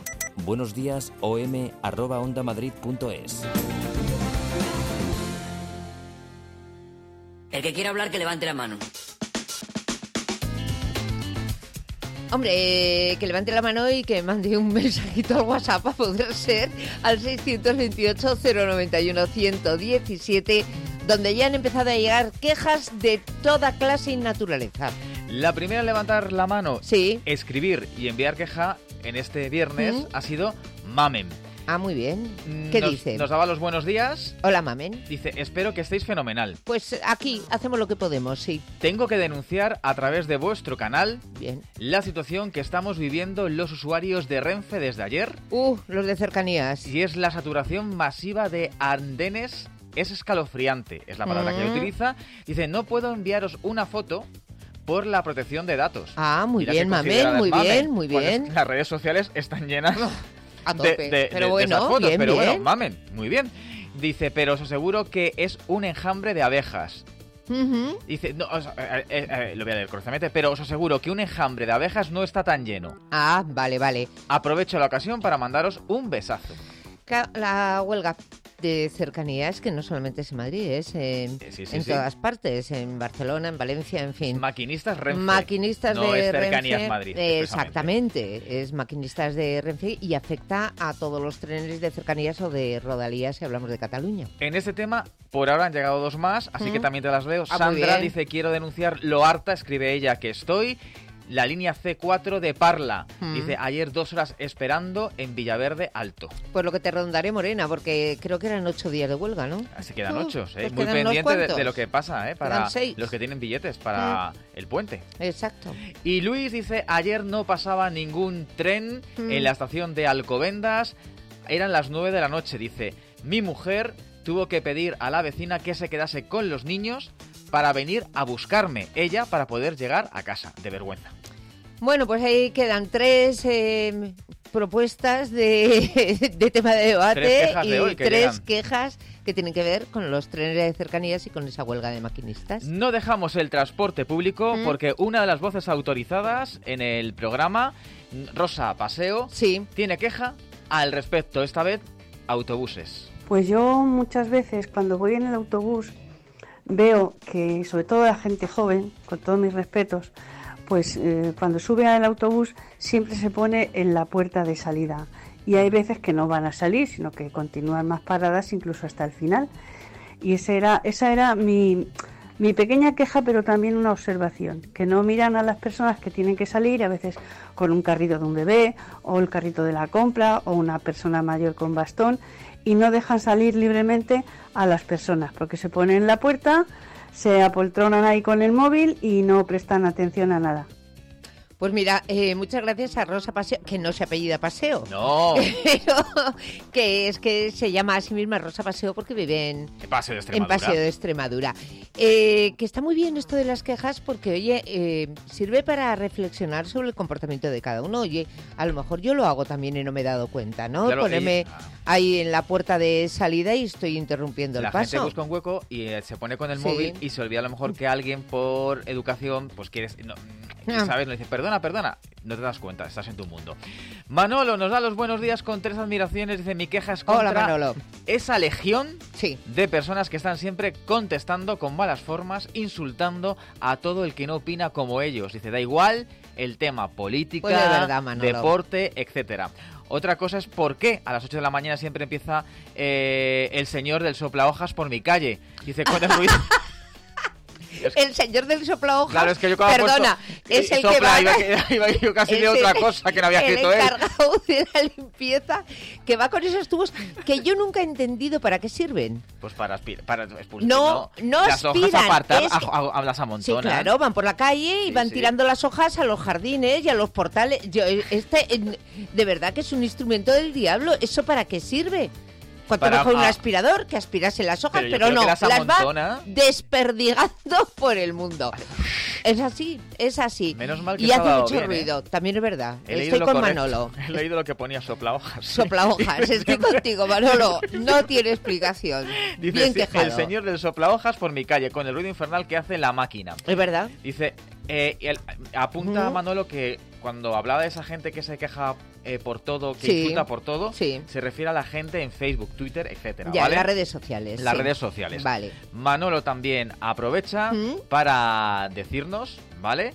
Speaker 1: buenosdias.om@ondamadrid.es.
Speaker 17: El que quiera hablar, que levante la mano.
Speaker 2: Hombre, que levante la mano y que mande un mensajito al WhatsApp a poder ser al 628-091-117, donde ya han empezado a llegar quejas de toda clase y naturaleza.
Speaker 4: La primera en levantar la mano,
Speaker 2: sí,
Speaker 4: escribir y enviar queja en este viernes ha sido Mamen.
Speaker 2: Ah, muy bien. ¿Qué dice?
Speaker 4: Nos daba los buenos días.
Speaker 2: Hola, Mamen.
Speaker 4: Dice, espero que estéis fenomenal.
Speaker 2: Pues aquí hacemos lo que podemos, sí.
Speaker 4: Tengo que denunciar a través de vuestro canal
Speaker 2: bien
Speaker 4: la situación que estamos viviendo los usuarios de Renfe desde ayer.
Speaker 2: Los de cercanías.
Speaker 4: Y es la saturación masiva de andenes. Es escalofriante, es la palabra que utiliza. Dice, no puedo enviaros una foto por la protección de datos.
Speaker 2: Ah, muy bien, Mamen, muy bien, muy bien.
Speaker 4: Pues las redes sociales están llenas
Speaker 2: a tope. Pero bueno,
Speaker 4: de esas fotos,
Speaker 2: bien,
Speaker 4: pero
Speaker 2: bien.
Speaker 4: bueno, Mamen, muy bien. Dice, pero os aseguro que es un enjambre de abejas. Dice, no, lo voy a leer correctamente, pero os aseguro que un enjambre de abejas no está tan lleno.
Speaker 2: Ah, vale, vale.
Speaker 4: Aprovecho la ocasión para mandaros un besazo.
Speaker 2: La huelga de cercanías, que no solamente es en Madrid, es en todas partes, en Barcelona, en Valencia, en fin.
Speaker 4: Maquinistas Renfe.
Speaker 2: Maquinistas
Speaker 4: no
Speaker 2: de
Speaker 4: es Cercanías
Speaker 2: Renfe,
Speaker 4: Madrid.
Speaker 2: Exactamente, es maquinistas de Renfe y afecta a todos los trenes de cercanías o de rodalías si hablamos de Cataluña.
Speaker 4: En este tema, por ahora han llegado 2 más, así que también te las leo. Sandra dice, quiero denunciar lo harta, escribe ella, que estoy. La línea C4 de Parla. Dice, ayer 2 horas esperando en Villaverde Alto.
Speaker 2: Pues lo que te rondaré, Morena, porque creo que eran 8 días de huelga, ¿no?
Speaker 4: Así quedan 8,
Speaker 2: pues
Speaker 4: muy pendiente de lo que pasa, para
Speaker 2: 6.
Speaker 4: Los que tienen billetes para el puente.
Speaker 2: Exacto.
Speaker 4: Y Luis dice, ayer no pasaba ningún tren en la estación de Alcobendas. Eran las 9 de la noche, dice. Mi mujer tuvo que pedir a la vecina que se quedase con los niños para venir a buscarme, ella, para poder llegar a casa, de vergüenza.
Speaker 2: Bueno, pues ahí quedan 3 propuestas de tema de debate
Speaker 4: 3 quejas
Speaker 2: y
Speaker 4: de hoy
Speaker 2: 3 quejas que tienen que ver con los trenes de cercanías y con esa huelga de maquinistas.
Speaker 4: No dejamos el transporte público porque una de las voces autorizadas en el programa, Rosa Paseo, tiene queja al respecto, esta vez autobuses.
Speaker 18: Pues yo muchas veces cuando voy en el autobús veo que, sobre todo la gente joven, con todos mis respetos, pues cuando sube al autobús siempre se pone en la puerta de salida. Y hay veces que no van a salir, sino que continúan más paradas incluso hasta el final. Y esa era mi pequeña queja, pero también una observación, que no miran a las personas que tienen que salir, a veces con un carrito de un bebé, o el carrito de la compra, o una persona mayor con bastón, y no dejan salir libremente a las personas, porque se ponen en la puerta, se apoltronan ahí con el móvil y no prestan atención a nada.
Speaker 2: Pues mira, muchas gracias a Rosa Paseo, que no se apellida Paseo.
Speaker 4: No.
Speaker 2: Pero que es que se llama a sí misma Rosa Paseo porque vive en
Speaker 4: Paseo de Extremadura.
Speaker 2: Que está muy bien esto de las quejas porque, oye, sirve para reflexionar sobre el comportamiento de cada uno. Oye, a lo mejor yo lo hago también y no me he dado cuenta, ¿no?
Speaker 4: Claro,
Speaker 2: ponerme ahí en la puerta de salida y estoy interrumpiendo el paso.
Speaker 4: La gente busca un hueco y se pone con el móvil y se olvida a lo mejor que alguien por educación, pues quieres... ¿Sabes? Le dice, perdona, no te das cuenta, estás en tu mundo. Manolo nos da los buenos días con 3 admiraciones. Dice, mi queja es contra esa legión de personas que están siempre contestando con malas formas, insultando a todo el que no opina como ellos. Dice, da igual el tema política,
Speaker 2: pues de verdad,
Speaker 4: deporte, etcétera. Otra cosa es por qué a las 8 de la mañana siempre empieza el señor del soplahojas por mi calle. Dice, con el ruido...
Speaker 2: El señor del soplahojas.
Speaker 4: Claro, es que yo
Speaker 2: perdona, es el que va...
Speaker 4: Iba yo casi de otra cosa que no había escrito él.
Speaker 2: El encargado de la limpieza que va con esos tubos que yo nunca he entendido para qué sirven.
Speaker 4: Pues para expulsar.
Speaker 2: No
Speaker 4: las
Speaker 2: aspiran.
Speaker 4: Hojas apartar, las amontonan.
Speaker 2: Sí, claro, van por la calle y van tirando las hojas a los jardines y a los portales. De verdad que es un instrumento del diablo. ¿Eso para qué sirve? Cuanto mejor un aspirador que aspirase las hojas, pero no, las va desperdigando por el mundo. Es así, es así.
Speaker 4: Menos mal que
Speaker 2: y hace mucho
Speaker 4: bien,
Speaker 2: ruido, también es verdad.
Speaker 4: Estoy
Speaker 2: con Manolo.
Speaker 4: He leído lo que ponía soplahojas.
Speaker 2: Soplahojas, estoy contigo, Manolo. No tiene explicación.
Speaker 4: Dice,
Speaker 2: bien quejado.
Speaker 4: El señor del soplahojas por mi calle, con el ruido infernal que hace la máquina.
Speaker 2: Es verdad.
Speaker 4: Dice, apunta a Manolo que cuando hablaba de esa gente que se queja por todo, que insulta por todo, se refiere a la gente en Facebook, Twitter, etcétera.
Speaker 2: Ya,
Speaker 4: ¿vale?
Speaker 2: las redes sociales.
Speaker 4: Las redes sociales.
Speaker 2: Vale.
Speaker 4: Manolo también aprovecha para decirnos, ¿vale?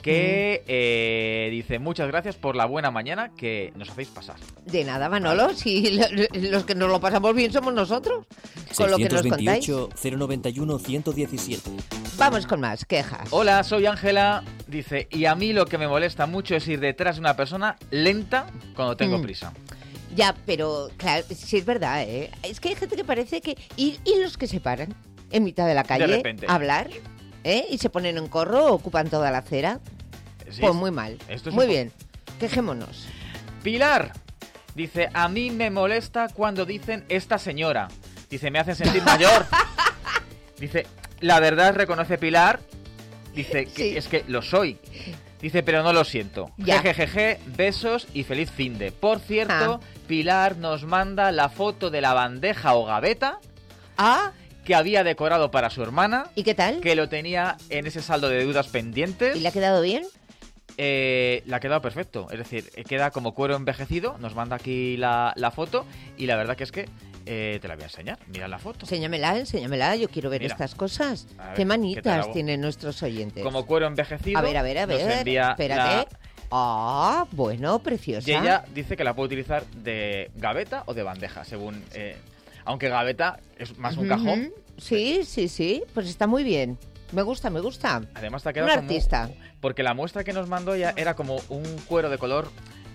Speaker 4: Que dice, muchas gracias por la buena mañana que nos hacéis pasar.
Speaker 2: De nada, Manolo, si los que nos lo pasamos bien somos nosotros, con lo que nos contáis.
Speaker 1: 628-091-117.
Speaker 2: Vamos con más quejas.
Speaker 4: Hola, soy Ángela, dice, y a mí lo que me molesta mucho es ir detrás de una persona lenta cuando tengo prisa.
Speaker 2: Ya, pero claro, sí es verdad, ¿eh? Es que hay gente que parece que... ¿Y los que se paran en mitad de la calle
Speaker 4: de repente.
Speaker 2: A hablar? Y se ponen en corro, ocupan toda la acera. Sí, pues muy mal. Muy bien, quejémonos.
Speaker 4: Pilar dice, a mí me molesta cuando dicen esta señora. Dice, me hacen sentir mayor. Dice, la verdad reconoce Pilar. Dice, que es que lo soy. Dice, pero no lo siento. Jejejeje, besos y feliz finde. Por cierto, Pilar nos manda la foto de la bandeja o gaveta que había decorado para su hermana.
Speaker 2: ¿Y qué tal?
Speaker 4: Que lo tenía en ese saldo de deudas pendientes.
Speaker 2: ¿Y le ha quedado bien?
Speaker 4: Le ha quedado perfecto. Es decir, queda como cuero envejecido. Nos manda aquí la foto. Y la verdad que es que te la voy a enseñar. Mira la foto.
Speaker 2: Enséñamela. Yo quiero ver estas cosas. Qué manitas tienen nuestros oyentes.
Speaker 4: Como cuero envejecido.
Speaker 2: A ver.
Speaker 4: Nos envía
Speaker 2: espérate. Bueno, preciosa.
Speaker 4: Y ella dice que la puede utilizar de gaveta o de bandeja, según... aunque gaveta es más un cajón.
Speaker 2: Sí. Pues está muy bien. Me gusta.
Speaker 4: Además te ha quedado
Speaker 2: un artista.
Speaker 4: Porque la muestra que nos mandó ya era como un cuero de color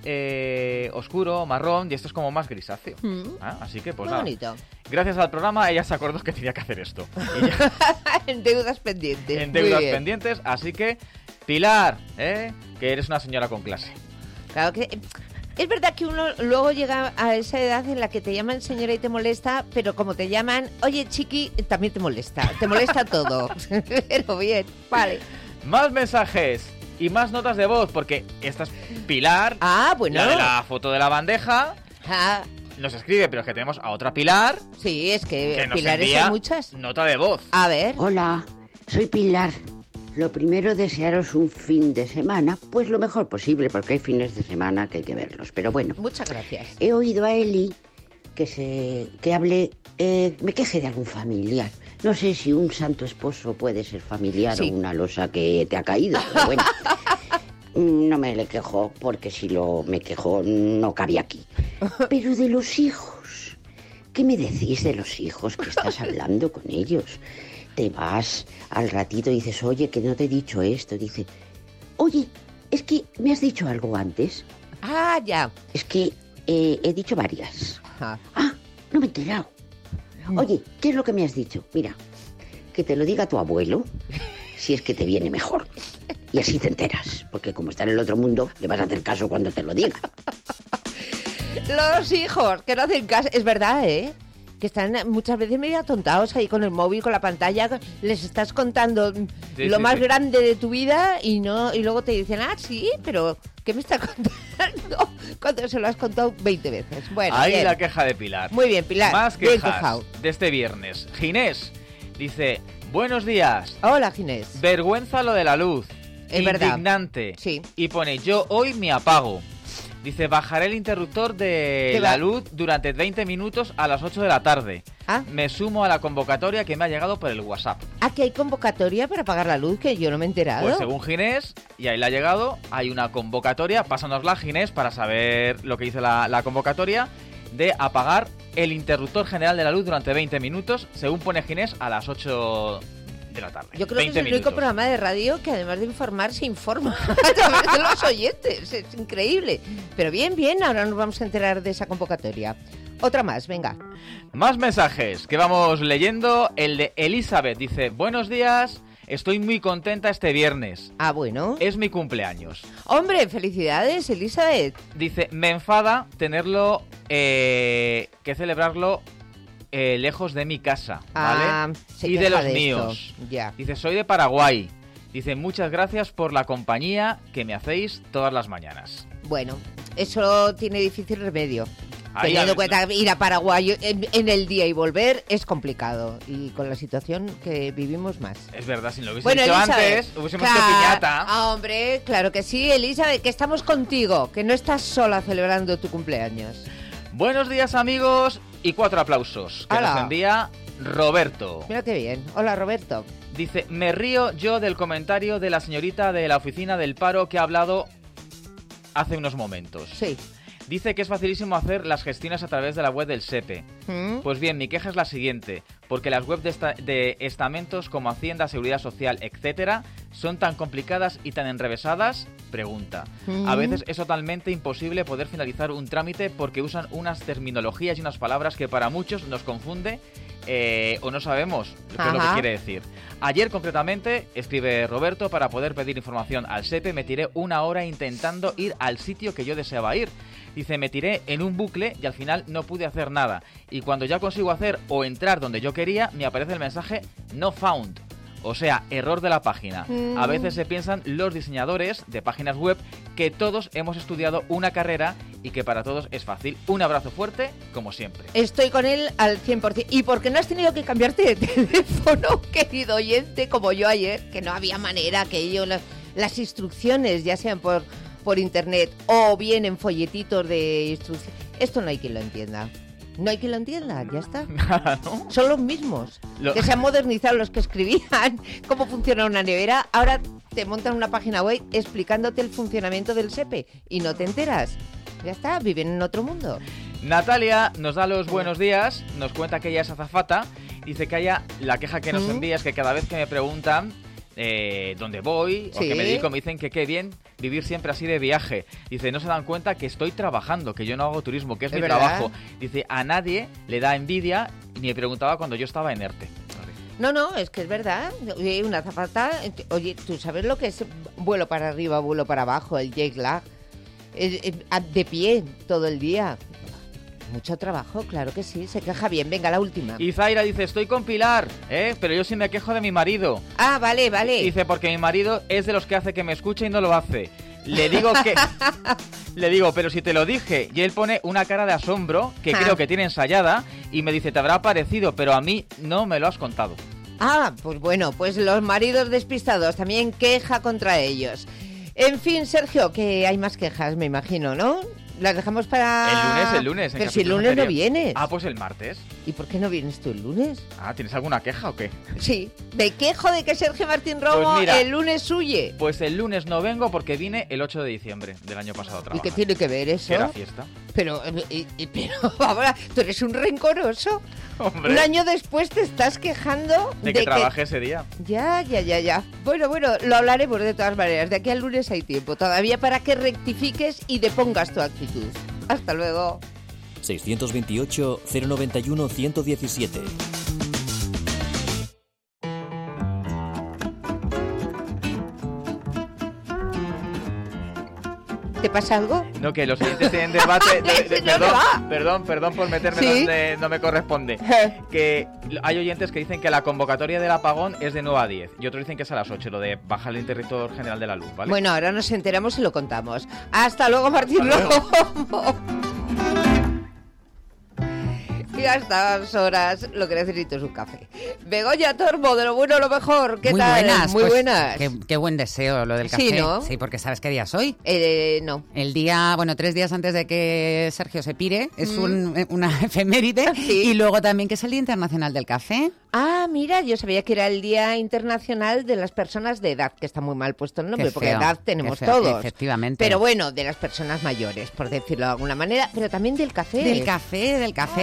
Speaker 4: oscuro, marrón, y esto es como más grisáceo. Así que pues
Speaker 2: muy
Speaker 4: nada.
Speaker 2: Bonito.
Speaker 4: Gracias al programa ella se acordó que tenía que hacer esto.
Speaker 2: En deudas pendientes.
Speaker 4: En deudas pendientes, así que Pilar, que eres una señora con clase.
Speaker 2: Claro que... Es verdad que uno luego llega a esa edad en la que te llaman señora y te molesta, pero como te llaman, oye chiqui, también te molesta todo. Pero bien, vale.
Speaker 4: Más mensajes y más notas de voz, porque esta es Pilar,
Speaker 2: bueno.
Speaker 4: la de la foto de la bandeja. Nos escribe, pero es que tenemos a otra Pilar.
Speaker 2: Sí, es que
Speaker 4: nos
Speaker 2: Pilares hay muchas.
Speaker 4: Nota de voz.
Speaker 2: A ver.
Speaker 17: Hola, soy Pilar. Lo primero, desearos un fin de semana, pues lo mejor posible, porque hay fines de semana que hay que verlos. Pero bueno.
Speaker 2: Muchas gracias.
Speaker 17: He oído a Eli que hable, me queje de algún familiar. No sé si un santo esposo puede ser familiar o una losa que te ha caído, pero bueno. No me le quejo, porque si me quejo no cabía aquí. Pero de los hijos, ¿qué me decís de los hijos que estás hablando con ellos? Te vas al ratito y dices, oye, que no te he dicho esto. Dice, oye, es que me has dicho algo antes.
Speaker 2: Ya.
Speaker 17: Es que he dicho varias. No me he enterado. Oye, ¿qué es lo que me has dicho? Mira, que te lo diga tu abuelo, si es que te viene mejor. Y así te enteras, porque como está en el otro mundo, le vas a hacer caso cuando te lo diga.
Speaker 2: Los hijos que no hacen caso, es verdad, que están muchas veces medio atontados ahí con el móvil, con la pantalla, les estás contando lo más grande de tu vida y luego te dicen, sí, pero ¿qué me estás contando? Cuando se lo has contado 20 veces. Bueno,
Speaker 4: ahí
Speaker 2: bien.
Speaker 4: La queja de Pilar.
Speaker 2: Muy bien, Pilar.
Speaker 4: Más quejas de este viernes. Ginés dice, buenos días.
Speaker 2: Hola, Ginés.
Speaker 4: Vergüenza lo de la luz.
Speaker 2: Es verdad.
Speaker 4: Indignante.
Speaker 2: Sí.
Speaker 4: Y pone, yo hoy me apago. Dice, bajaré el interruptor de la luz durante 20 minutos a las 8 de la tarde. Me sumo a la convocatoria que me ha llegado por el WhatsApp.
Speaker 2: ¿Que hay convocatoria para apagar la luz? Que yo no me he enterado.
Speaker 4: Pues según Ginés, y ahí le ha llegado, hay una convocatoria, pásanosla Ginés para saber lo que dice la convocatoria, de apagar el interruptor general de la luz durante 20 minutos, según pone Ginés, a las 8 de la tarde.
Speaker 2: Yo creo que es el único programa de radio que además de informar, se informa a través de los oyentes. Es increíble. Pero bien, ahora nos vamos a enterar de esa convocatoria. Otra más, venga.
Speaker 4: Más mensajes que vamos leyendo. El de Elizabeth dice: buenos días, estoy muy contenta este viernes.
Speaker 2: Ah, bueno.
Speaker 4: Es mi cumpleaños.
Speaker 2: Hombre, felicidades, Elizabeth.
Speaker 4: Dice, me enfada tenerlo que celebrarlo lejos de mi casa, ¿vale? Y de los míos.
Speaker 2: Ya.
Speaker 4: Dice, soy de Paraguay. Dice, muchas gracias por la compañía que me hacéis todas las mañanas.
Speaker 2: Bueno, eso tiene difícil remedio. Teniendo en cuenta ir a Paraguay en el día y volver es complicado. Y con la situación que vivimos más.
Speaker 4: Es verdad, si lo hubiese dicho antes, hubiésemos hecho piñata.
Speaker 2: Ah, hombre, claro que sí, Elizabeth, que estamos contigo, que no estás sola celebrando tu cumpleaños.
Speaker 4: Buenos días, amigos, y 4 aplausos que nos envía Roberto.
Speaker 2: Mira qué bien. Hola, Roberto.
Speaker 4: Dice, me río yo del comentario de la señorita de la oficina del paro que ha hablado hace unos momentos.
Speaker 2: Sí.
Speaker 4: Dice que es facilísimo hacer las gestiones a través de la web del SEPE. Pues bien, mi queja es la siguiente, porque las webs de estamentos como Hacienda, Seguridad Social, etcétera, son tan complicadas y tan enrevesadas, pregunta. A veces es totalmente imposible poder finalizar un trámite porque usan unas terminologías y unas palabras que para muchos nos confunde o no sabemos qué es lo que quiere decir. Ayer concretamente, escribe Roberto, para poder pedir información al SEPE me tiré 1 hora intentando ir al sitio que yo deseaba ir. Dice, me tiré en un bucle y al final no pude hacer nada. Y cuando ya consigo hacer o entrar donde yo quería, me aparece el mensaje no found. O sea, error de la página. A veces se piensan los diseñadores de páginas web que todos hemos estudiado una carrera y que para todos es fácil. Un abrazo fuerte, como siempre.
Speaker 2: Estoy con él al 100%. ¿Y por qué no has tenido que cambiarte de teléfono, querido oyente, como yo ayer? Que no había manera que yo las instrucciones, ya sean por internet o bien en folletitos de instrucción. Esto no hay quien lo entienda. No hay quien lo entienda, ya está.
Speaker 4: ¿No?
Speaker 2: Son los mismos. Que se han modernizado los que escribían cómo funciona una nevera. Ahora te montan una página web explicándote el funcionamiento del SEPE y no te enteras. Ya está, viven en otro mundo.
Speaker 4: Natalia nos da los buenos días, nos cuenta que ella es azafata. Dice que la queja que nos envía es que cada vez que me preguntan dónde voy o qué me dedico, me dicen que qué bien vivir siempre así de viaje. Dice, no se dan cuenta que estoy trabajando, que yo no hago turismo, que es mi trabajo. Dice, a nadie le da envidia, y me preguntaba cuando yo estaba en ERTE.
Speaker 2: No, es que es verdad. Una azafata, oye, ¿tú sabes lo que es vuelo para arriba, vuelo para abajo, el jet lag? De pie todo el día. Mucho trabajo, claro que sí, se queja bien. Venga, la última.
Speaker 4: Y Zaira dice, estoy con Pilar, pero yo sí me quejo de mi marido.
Speaker 2: Ah, vale.
Speaker 4: Dice, porque mi marido es de los que hace que me escuche y no lo hace. Le digo, pero si te lo dije. Y él pone una cara de asombro, que creo que tiene ensayada, y me dice, te habrá parecido, pero a mí no me lo has contado.
Speaker 2: Ah, pues bueno, pues los maridos despistados, también queja contra ellos. En fin, Sergio, que hay más quejas, me imagino, ¿no? Las dejamos para...
Speaker 4: El lunes.
Speaker 2: Pero si el lunes no vienes.
Speaker 4: Ah, pues el martes.
Speaker 2: ¿Y por qué no vienes tú el lunes?
Speaker 4: Ah, ¿tienes alguna queja o qué?
Speaker 2: Sí, me quejo de que Sergio Martín Romo el lunes huye.
Speaker 4: Pues el lunes no vengo porque vine el 8 de diciembre del año pasado a trabajar.
Speaker 2: ¿Y qué tiene que ver eso?
Speaker 4: Que era fiesta.
Speaker 2: Pero ahora, tú eres un rencoroso.
Speaker 4: Hombre.
Speaker 2: Un año después te estás quejando
Speaker 4: de que trabajé ese día.
Speaker 2: Ya. Bueno, lo hablaremos de todas maneras. De aquí al lunes hay tiempo todavía para que rectifiques y depongas tu actitud. Hasta luego.
Speaker 1: 628 091 117.
Speaker 2: ¿Te pasa algo?
Speaker 4: No, que los oyentes tienen debate. Perdón por meterme donde no me corresponde. Que hay oyentes que dicen que la convocatoria del apagón es de 9 a 10 y otros dicen que es a las 8, lo de bajar el interruptor general de la luz, ¿vale?
Speaker 2: Bueno, ahora nos enteramos y lo contamos. Hasta luego, Martín Romo. Y a estas horas lo que necesito es un café. Begoña Tormo, de lo bueno lo mejor. ¿Qué tal? Muy buenas.
Speaker 19: Qué buen deseo lo del café.
Speaker 2: Sí, ¿no?
Speaker 19: Sí, porque ¿sabes qué día es hoy?
Speaker 2: No.
Speaker 19: El día, 3 días antes de que Sergio se pire. Es una efeméride. ¿Sí? Y luego también que es el Día Internacional del Café.
Speaker 2: Ah, mira, yo sabía que era el Día Internacional de las Personas de Edad, que está muy mal puesto el nombre, porque edad tenemos todos.
Speaker 19: Efectivamente.
Speaker 2: Pero bueno, de las personas mayores, por decirlo de alguna manera, pero también del café.
Speaker 19: Del café.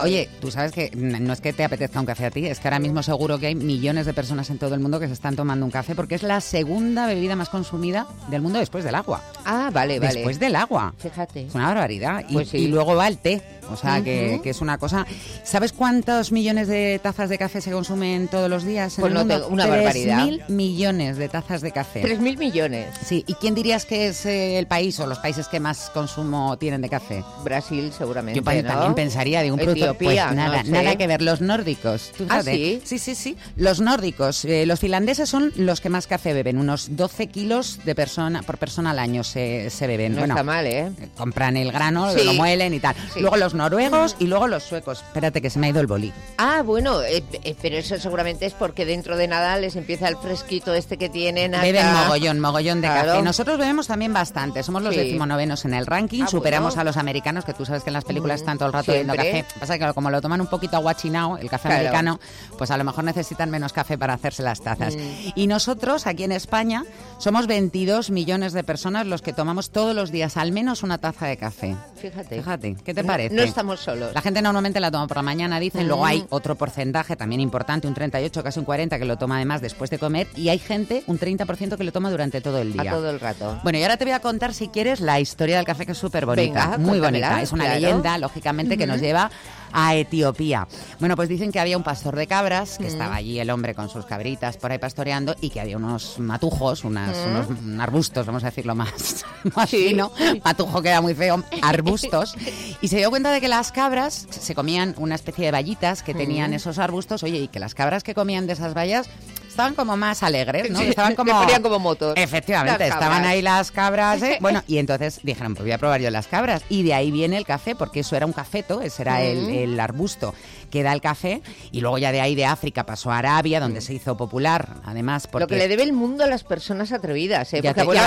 Speaker 19: Oye, tú sabes que no es que te apetezca un café a ti, es que ahora mismo seguro que hay millones de personas en todo el mundo que se están tomando un café porque es la segunda bebida más consumida del mundo después del agua.
Speaker 2: Ah, vale.
Speaker 19: Después del agua.
Speaker 2: Fíjate.
Speaker 19: Es una barbaridad.
Speaker 2: Pues sí.
Speaker 19: Y luego va el té. O sea, que es una cosa... ¿Sabes cuántos millones de tazas de café se consumen todos los días en
Speaker 2: pues
Speaker 19: el mundo?
Speaker 2: Una barbaridad.
Speaker 19: 3.000 millones de tazas de café.
Speaker 2: 3.000 millones.
Speaker 19: Sí. ¿Y quién dirías que es el país o los países que más consumo tienen de café?
Speaker 2: Brasil, seguramente,
Speaker 19: Yo también pensaría de un producto...
Speaker 2: Etiopía,
Speaker 19: pues nada,
Speaker 2: no sé.
Speaker 19: nada que ver. Los nórdicos. ¿Tú sabes?
Speaker 2: ¿Sí?
Speaker 19: Sí. Los nórdicos. Los finlandeses son los que más café beben. Unos 12 kilos por persona al año se beben.
Speaker 2: No está mal, ¿eh?
Speaker 19: Compran el grano,
Speaker 2: Sí.
Speaker 19: lo muelen y tal.
Speaker 2: Sí.
Speaker 19: Luego los noruegos y luego los suecos. Espérate que se me ha ido el bolí.
Speaker 2: Ah, bueno, pero eso seguramente es porque dentro de nada les empieza el fresquito este que tienen hasta...
Speaker 19: Beben mogollón de
Speaker 2: Claro.
Speaker 19: café. Nosotros bebemos también bastante. Somos los 19º en el ranking. Superamos a los americanos, que tú sabes que en las películas están todo el rato bebiendo
Speaker 2: Siempre.
Speaker 19: café. Pasa que como lo toman un poquito aguachinado, el café americano, pues a lo mejor necesitan menos café para hacerse las tazas. Y nosotros, aquí en España, somos 22 millones de personas los que tomamos todos los días al menos una taza de café. Fíjate, ¿qué te parece?
Speaker 2: No estamos solos.
Speaker 19: La gente normalmente la toma por la mañana, dicen. Luego hay otro porcentaje también importante, un 38, casi un 40, que lo toma además después de comer. Y hay gente, un 30%, que lo toma durante todo el día.
Speaker 2: A todo el rato.
Speaker 19: Bueno, y ahora te voy a contar, si quieres, la historia del café, que es súper bonita.
Speaker 2: Venga,
Speaker 19: muy
Speaker 2: cuéntamela,
Speaker 19: bonita. Es una
Speaker 2: claro.
Speaker 19: leyenda, lógicamente, que nos lleva a Etiopía. Bueno, pues dicen que había un pastor de cabras, que estaba allí el hombre con sus cabritas por ahí pastoreando, y que había unos matujos, unos arbustos, vamos a decirlo más fino. Matujo queda muy feo, arbustos. Y se dio cuenta de que las cabras se comían una especie de bayitas que tenían esos arbustos, oye, y que las cabras que comían de esas bayas estaban como más alegres, ¿no?
Speaker 2: Sí,
Speaker 19: Estaban como...
Speaker 2: le ponían como motos.
Speaker 19: Efectivamente,
Speaker 2: Las
Speaker 19: estaban
Speaker 2: cabras.
Speaker 19: ahí las cabras, ¿eh? Bueno, y entonces dijeron, pues voy a probar yo las cabras. Y de ahí viene el café, porque eso era un cafeto, ese era el arbusto que da el café. Y luego ya de ahí de África pasó a Arabia, donde se hizo popular, además porque...
Speaker 2: Lo que le debe el mundo a las personas atrevidas, ¿eh?
Speaker 19: Ya
Speaker 2: Porque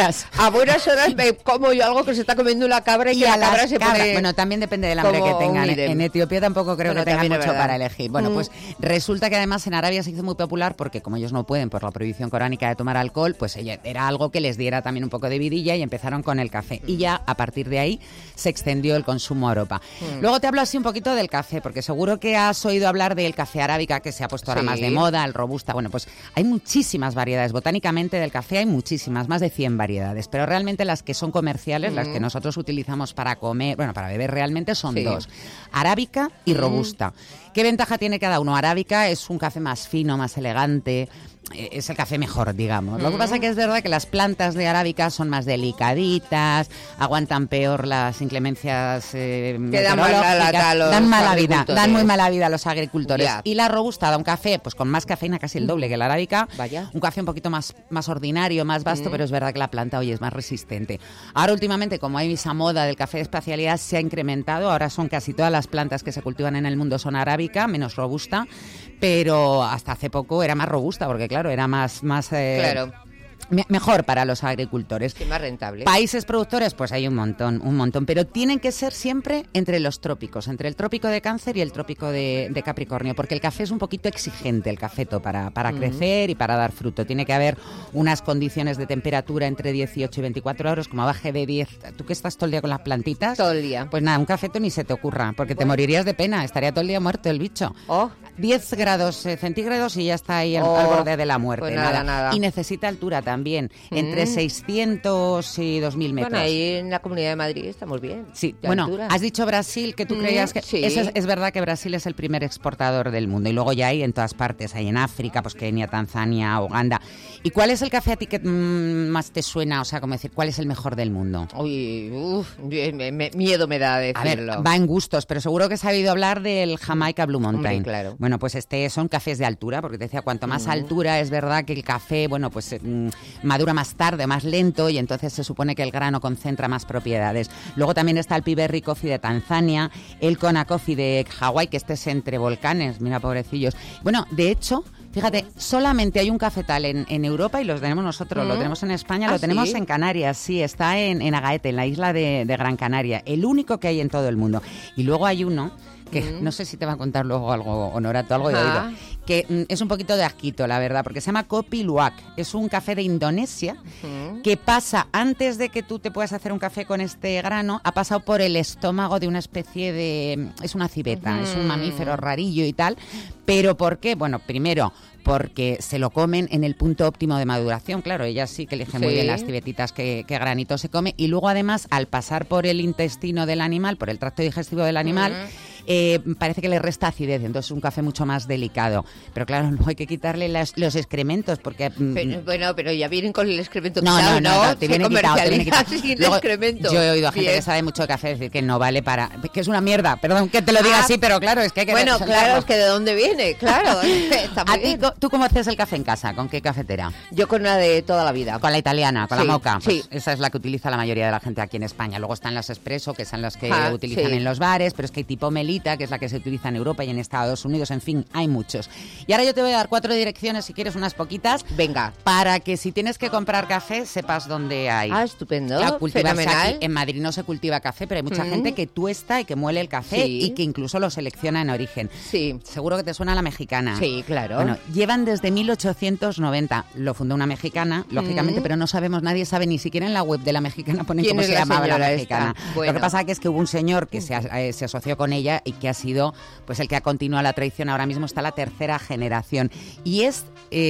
Speaker 2: a buenas horas me como yo algo que se está comiendo una cabra y que la cabra se pone...
Speaker 19: Bueno, también depende del hambre que tengan. En Etiopía tampoco creo que tengan mucho
Speaker 2: verdad.
Speaker 19: para elegir. Bueno, pues resulta que además en Arabia se hizo muy popular porque como ellos no pueden por la prohibición coránica de tomar alcohol, pues era algo que les diera también un poco de vidilla y empezaron con el café. Y ya a partir de ahí se extendió el consumo a Europa. Luego te hablo así un poquito del café, porque seguro que has oído hablar del café arábica, que se ha puesto ahora más de moda, el robusta. Bueno, pues hay muchísimas variedades. Botánicamente del café hay muchísimas, más de 100 variedades. Pero realmente las que son comerciales, las que nosotros utilizamos para comer, bueno, para beber realmente son dos. Arábica y robusta. ¿Qué ventaja tiene cada uno? Arábica es un café más fino, más elegante, es el café mejor, digamos. Lo que pasa que es verdad que las plantas de arábica son más delicaditas, aguantan peor las inclemencias
Speaker 2: dan
Speaker 19: mala vida, dan muy mala vida a los agricultores.
Speaker 2: Ya.
Speaker 19: Y la robusta da un café pues con más cafeína, casi el doble que la arábica. Vaya. Un café un poquito más ordinario, más vasto, pero es verdad que la planta hoy es más resistente. Ahora últimamente, como hay esa moda del café de especialidad, se ha incrementado. Ahora son casi todas las plantas que se cultivan en el mundo son arábica, menos robusta, pero hasta hace poco era más robusta, porque claro, era más
Speaker 2: claro.
Speaker 19: Mejor para los agricultores.
Speaker 2: Sí, más rentable.
Speaker 19: Países productores, pues hay un montón, pero tienen que ser siempre entre los trópicos, entre el trópico de Cáncer y el trópico de Capricornio, porque el café es un poquito exigente, el cafeto, para crecer y para dar fruto. Tiene que haber unas condiciones de temperatura entre 18 y 24 horas, como baje de 10. ¿Tú que estás todo el día con las plantitas?
Speaker 2: Todo el día.
Speaker 19: Pues nada, un cafeto ni se te ocurra, porque te morirías de pena, estaría todo el día muerto el bicho. 10 grados centígrados y ya está ahí al borde de la muerte.
Speaker 2: Pues nada.
Speaker 19: Y necesita altura también, entre 600 y 2000 metros.
Speaker 2: Bueno, ahí en la Comunidad de Madrid estamos bien.
Speaker 19: Sí,
Speaker 2: de
Speaker 19: bueno,
Speaker 2: altura.
Speaker 19: has dicho Brasil, que tú creías que...
Speaker 2: Sí.
Speaker 19: Es verdad que Brasil es el primer exportador del mundo, y luego ya hay en todas partes, hay en África, pues Kenia, Tanzania, Uganda. ¿Y cuál es el café a ti que más te suena? O sea, como decir, ¿cuál es el mejor del mundo?
Speaker 2: Uy, miedo me da decirlo.
Speaker 19: A ver, va en gustos, pero seguro que has sabido hablar del Jamaica Blue Mountain.
Speaker 2: Hombre, claro.
Speaker 19: Bueno, pues son cafés de altura, porque te decía, cuanto más altura, es verdad que el café, bueno, pues madura más tarde, más lento, y entonces se supone que el grano concentra más propiedades. Luego también está el Piberry Coffee de Tanzania, el Kona Coffee de Hawái, que este es entre volcanes, mira, pobrecillos. Bueno, de hecho, fíjate, solamente hay un cafetal en Europa y lo tenemos nosotros, lo tenemos en España, lo tenemos
Speaker 2: ¿sí?
Speaker 19: en Canarias, sí, está en Agaete, en la isla de Gran Canaria, el único que hay en todo el mundo. Y luego hay uno que no sé si te va a contar luego algo, Honorato, algo de oído, que es un poquito de asquito, la verdad, porque se llama Kopi Luwak. Es un café de Indonesia que pasa, antes de que tú te puedas hacer un café con este grano, ha pasado por el estómago de una especie de... Es una civeta, es un mamífero rarillo y tal. ¿Pero por qué? Bueno, primero, porque se lo comen en el punto óptimo de maduración. Claro, ella sí que elige muy bien las civetitas que granito se come. Y luego, además, al pasar por el intestino del animal, por el tracto digestivo del animal, parece que le resta acidez. Entonces es un café mucho más delicado. Pero claro, no hay que quitarle los excrementos porque...
Speaker 2: Pero ya vienen con el excremento
Speaker 19: no,
Speaker 2: quitado,
Speaker 19: no, te viene quitado.
Speaker 2: Sin
Speaker 19: Luego,
Speaker 2: excremento.
Speaker 19: Yo he oído a gente que sabe mucho de café decir que no vale para... Que es una mierda, perdón que te lo diga así, pero claro, es que hay que...
Speaker 2: Bueno, claro, es que de dónde viene, claro. Está muy bien.
Speaker 19: ¿Tú cómo haces el café en casa? ¿Con qué cafetera?
Speaker 2: Yo con la de toda la vida.
Speaker 19: Con la italiana, con la moca. Pues
Speaker 2: sí.
Speaker 19: Esa es la que utiliza la mayoría de la gente aquí en España. Luego están las espresso, que son las que utilizan en los bares, pero es que hay tipo melita, que es la que se utiliza en Europa y en Estados Unidos. En fin, hay muchos. Y ahora yo te voy a dar 4 direcciones, si quieres unas poquitas.
Speaker 2: Venga.
Speaker 19: Para que si tienes que comprar café, sepas dónde hay.
Speaker 2: Ah, estupendo.
Speaker 19: Fenomenal. Aquí en Madrid no se cultiva café, pero hay mucha gente que tuesta y que muele el café y que incluso lo selecciona en origen.
Speaker 2: Sí.
Speaker 19: Seguro que te suena la mexicana.
Speaker 2: Sí, claro.
Speaker 19: Bueno, llevan desde 1890. Lo fundó una mexicana, lógicamente, pero no sabemos, nadie sabe, ni siquiera en la web de la mexicana ponen cómo se llamaba la mexicana. Bueno. Lo que pasa que es que hubo un señor que se asoció con ella y que ha sido pues el que ha continuado la tradición. Ahora mismo está la 3ª generación. Y es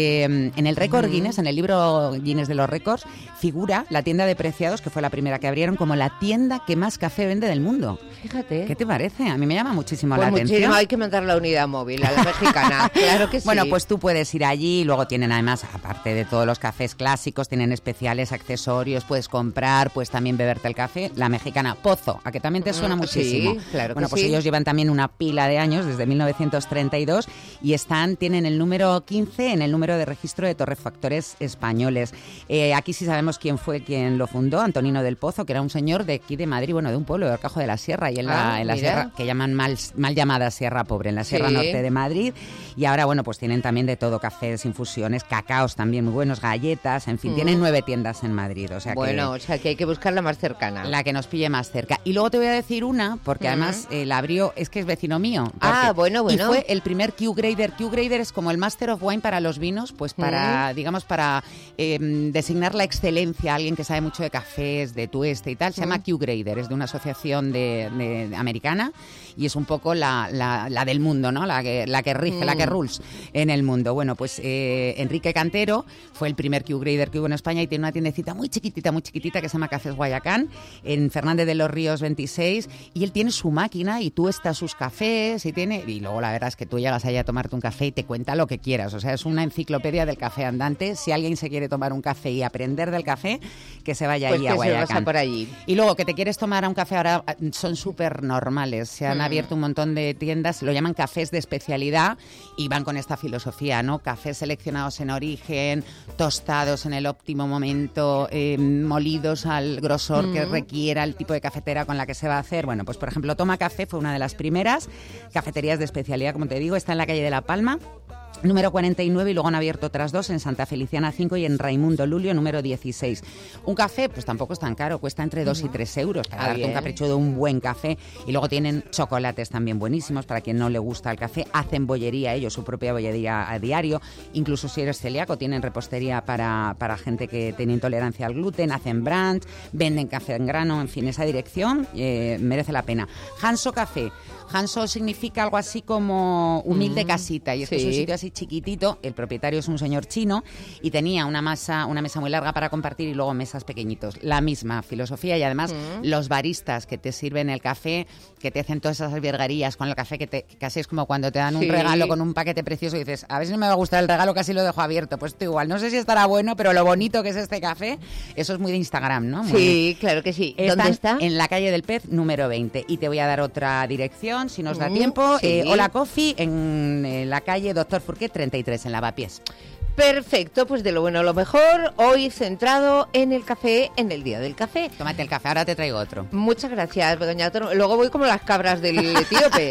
Speaker 19: en el récord Guinness, en el libro Guinness de los récords, figura la tienda de Preciados, que fue la primera que abrieron, como la tienda que más café vende del mundo.
Speaker 2: Fíjate.
Speaker 19: ¿Qué te parece? A mí me llama muchísimo la atención.
Speaker 2: Muchísimo, hay que mandar la unidad móvil a la mexicana. Claro que sí.
Speaker 19: Bueno, pues tú puedes ir allí y luego tienen además, aparte de todos los cafés clásicos, tienen especiales, accesorios, puedes comprar, puedes también beberte el café. La mexicana Pozo, a que también te suena muchísimo.
Speaker 2: Sí, claro.
Speaker 19: Bueno,
Speaker 2: que
Speaker 19: pues
Speaker 2: sí.
Speaker 19: ellos llevan también una pila de años, desde 1932, y tienen el número 15 en el número de registro de torrefactores españoles. Aquí sí sabemos quién fue quien lo fundó, Antonino del Pozo, que era un señor de aquí de Madrid, bueno, de un pueblo de Orcajo de la Sierra, y en la sierra, que llaman mal llamada Sierra Pobre, en la Sierra Norte de Madrid. Y ahora, bueno, pues tienen también de todo, cafés, infusiones, cacaos también muy buenos, galletas, en fin, tienen 9 tiendas en Madrid. O sea
Speaker 2: que hay que buscar la más cercana.
Speaker 19: La que nos pille más cerca. Y luego te voy a decir una, porque además la abrió, es que es vecino mío.
Speaker 2: Bueno.
Speaker 19: Y fue el primer Q-Grader. Q-Grader es como el Master of Wine para los vinos, pues para, digamos, para designar la excelencia a alguien que sabe mucho de cafés, de tueste y tal. Se llama Q-Grader, es de una asociación de americana y es un poco la del mundo, ¿no? La que rige, la que rules en el mundo. Bueno, pues Enrique Cantero fue el primer Q-Grader que hubo en España y tiene una tiendecita muy chiquitita que se llama Cafés Guayacán, en Fernández de los Ríos 26, y él tiene su máquina y tuesta sus cafés y luego la verdad es que tú llegas allá a tomarte un café y te cuenta lo que quieras. O sea, es una enciclopedia del café andante. Si alguien se quiere tomar un café y aprender del café, que se vaya ahí a Guayacán.
Speaker 2: Se pasa por allí.
Speaker 19: Y luego que te quieres tomar un café, ahora son súper normales. Se han abierto un montón de tiendas, lo llaman cafés de especialidad y van con esta filosofía, ¿no? Cafés seleccionados en origen, tostados en el óptimo momento, molidos al grosor que requiera el tipo de cafetera con la que se va a hacer. Bueno, pues por ejemplo, Toma Café fue una de las primeras cafeterías de especialidad, como te digo, está en la calle de La Palma, número 49, y luego han abierto otras 2 en Santa Feliciana 5 y en Raimundo Lulio, número 16. Un café, pues tampoco es tan caro, cuesta entre 2 y 3 euros para darte un capricho de un buen café. Y luego tienen chocolates también buenísimos para quien no le gusta el café. Hacen bollería ellos, su propia bollería a diario. Incluso si eres celíaco, tienen repostería para gente que tiene intolerancia al gluten. Hacen brunch, venden café en grano, en fin, esa dirección merece la pena. Hanso Café. Hanso significa algo así como humilde casita, y es que es un sitio así chiquitito. El propietario es un señor chino y tenía una mesa muy larga para compartir y luego mesas pequeñitos. La misma filosofía, y además los baristas que te sirven el café, que te hacen todas esas virguerías con el café, que casi es como cuando te dan un regalo con un paquete precioso y dices, a ver si no me va a gustar el regalo, casi lo dejo abierto. Pues tú igual, no sé si estará bueno, pero lo bonito que es este café, eso es muy de Instagram, ¿no?
Speaker 2: Sí, claro que sí. ¿Dónde está?
Speaker 19: En la calle del Pez, número 20. Y te voy a dar otra dirección, si nos da tiempo. Hola Coffee, en la calle Doctor Furquet 33, en Lavapiés.
Speaker 2: Perfecto, pues de lo bueno a lo mejor, hoy centrado en el café, en el Día del Café.
Speaker 19: Tómate el café, ahora te traigo otro.
Speaker 2: Muchas gracias, doña Toro. Luego voy como las cabras del etíope,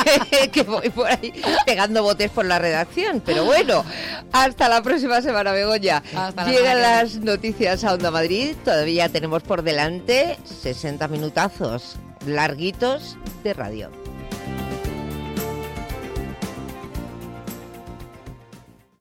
Speaker 2: que voy por ahí pegando botes por la redacción. Pero bueno, hasta la próxima semana, Begoña. Llegan las noticias a Onda Madrid, todavía tenemos por delante 60 minutazos larguitos de radio.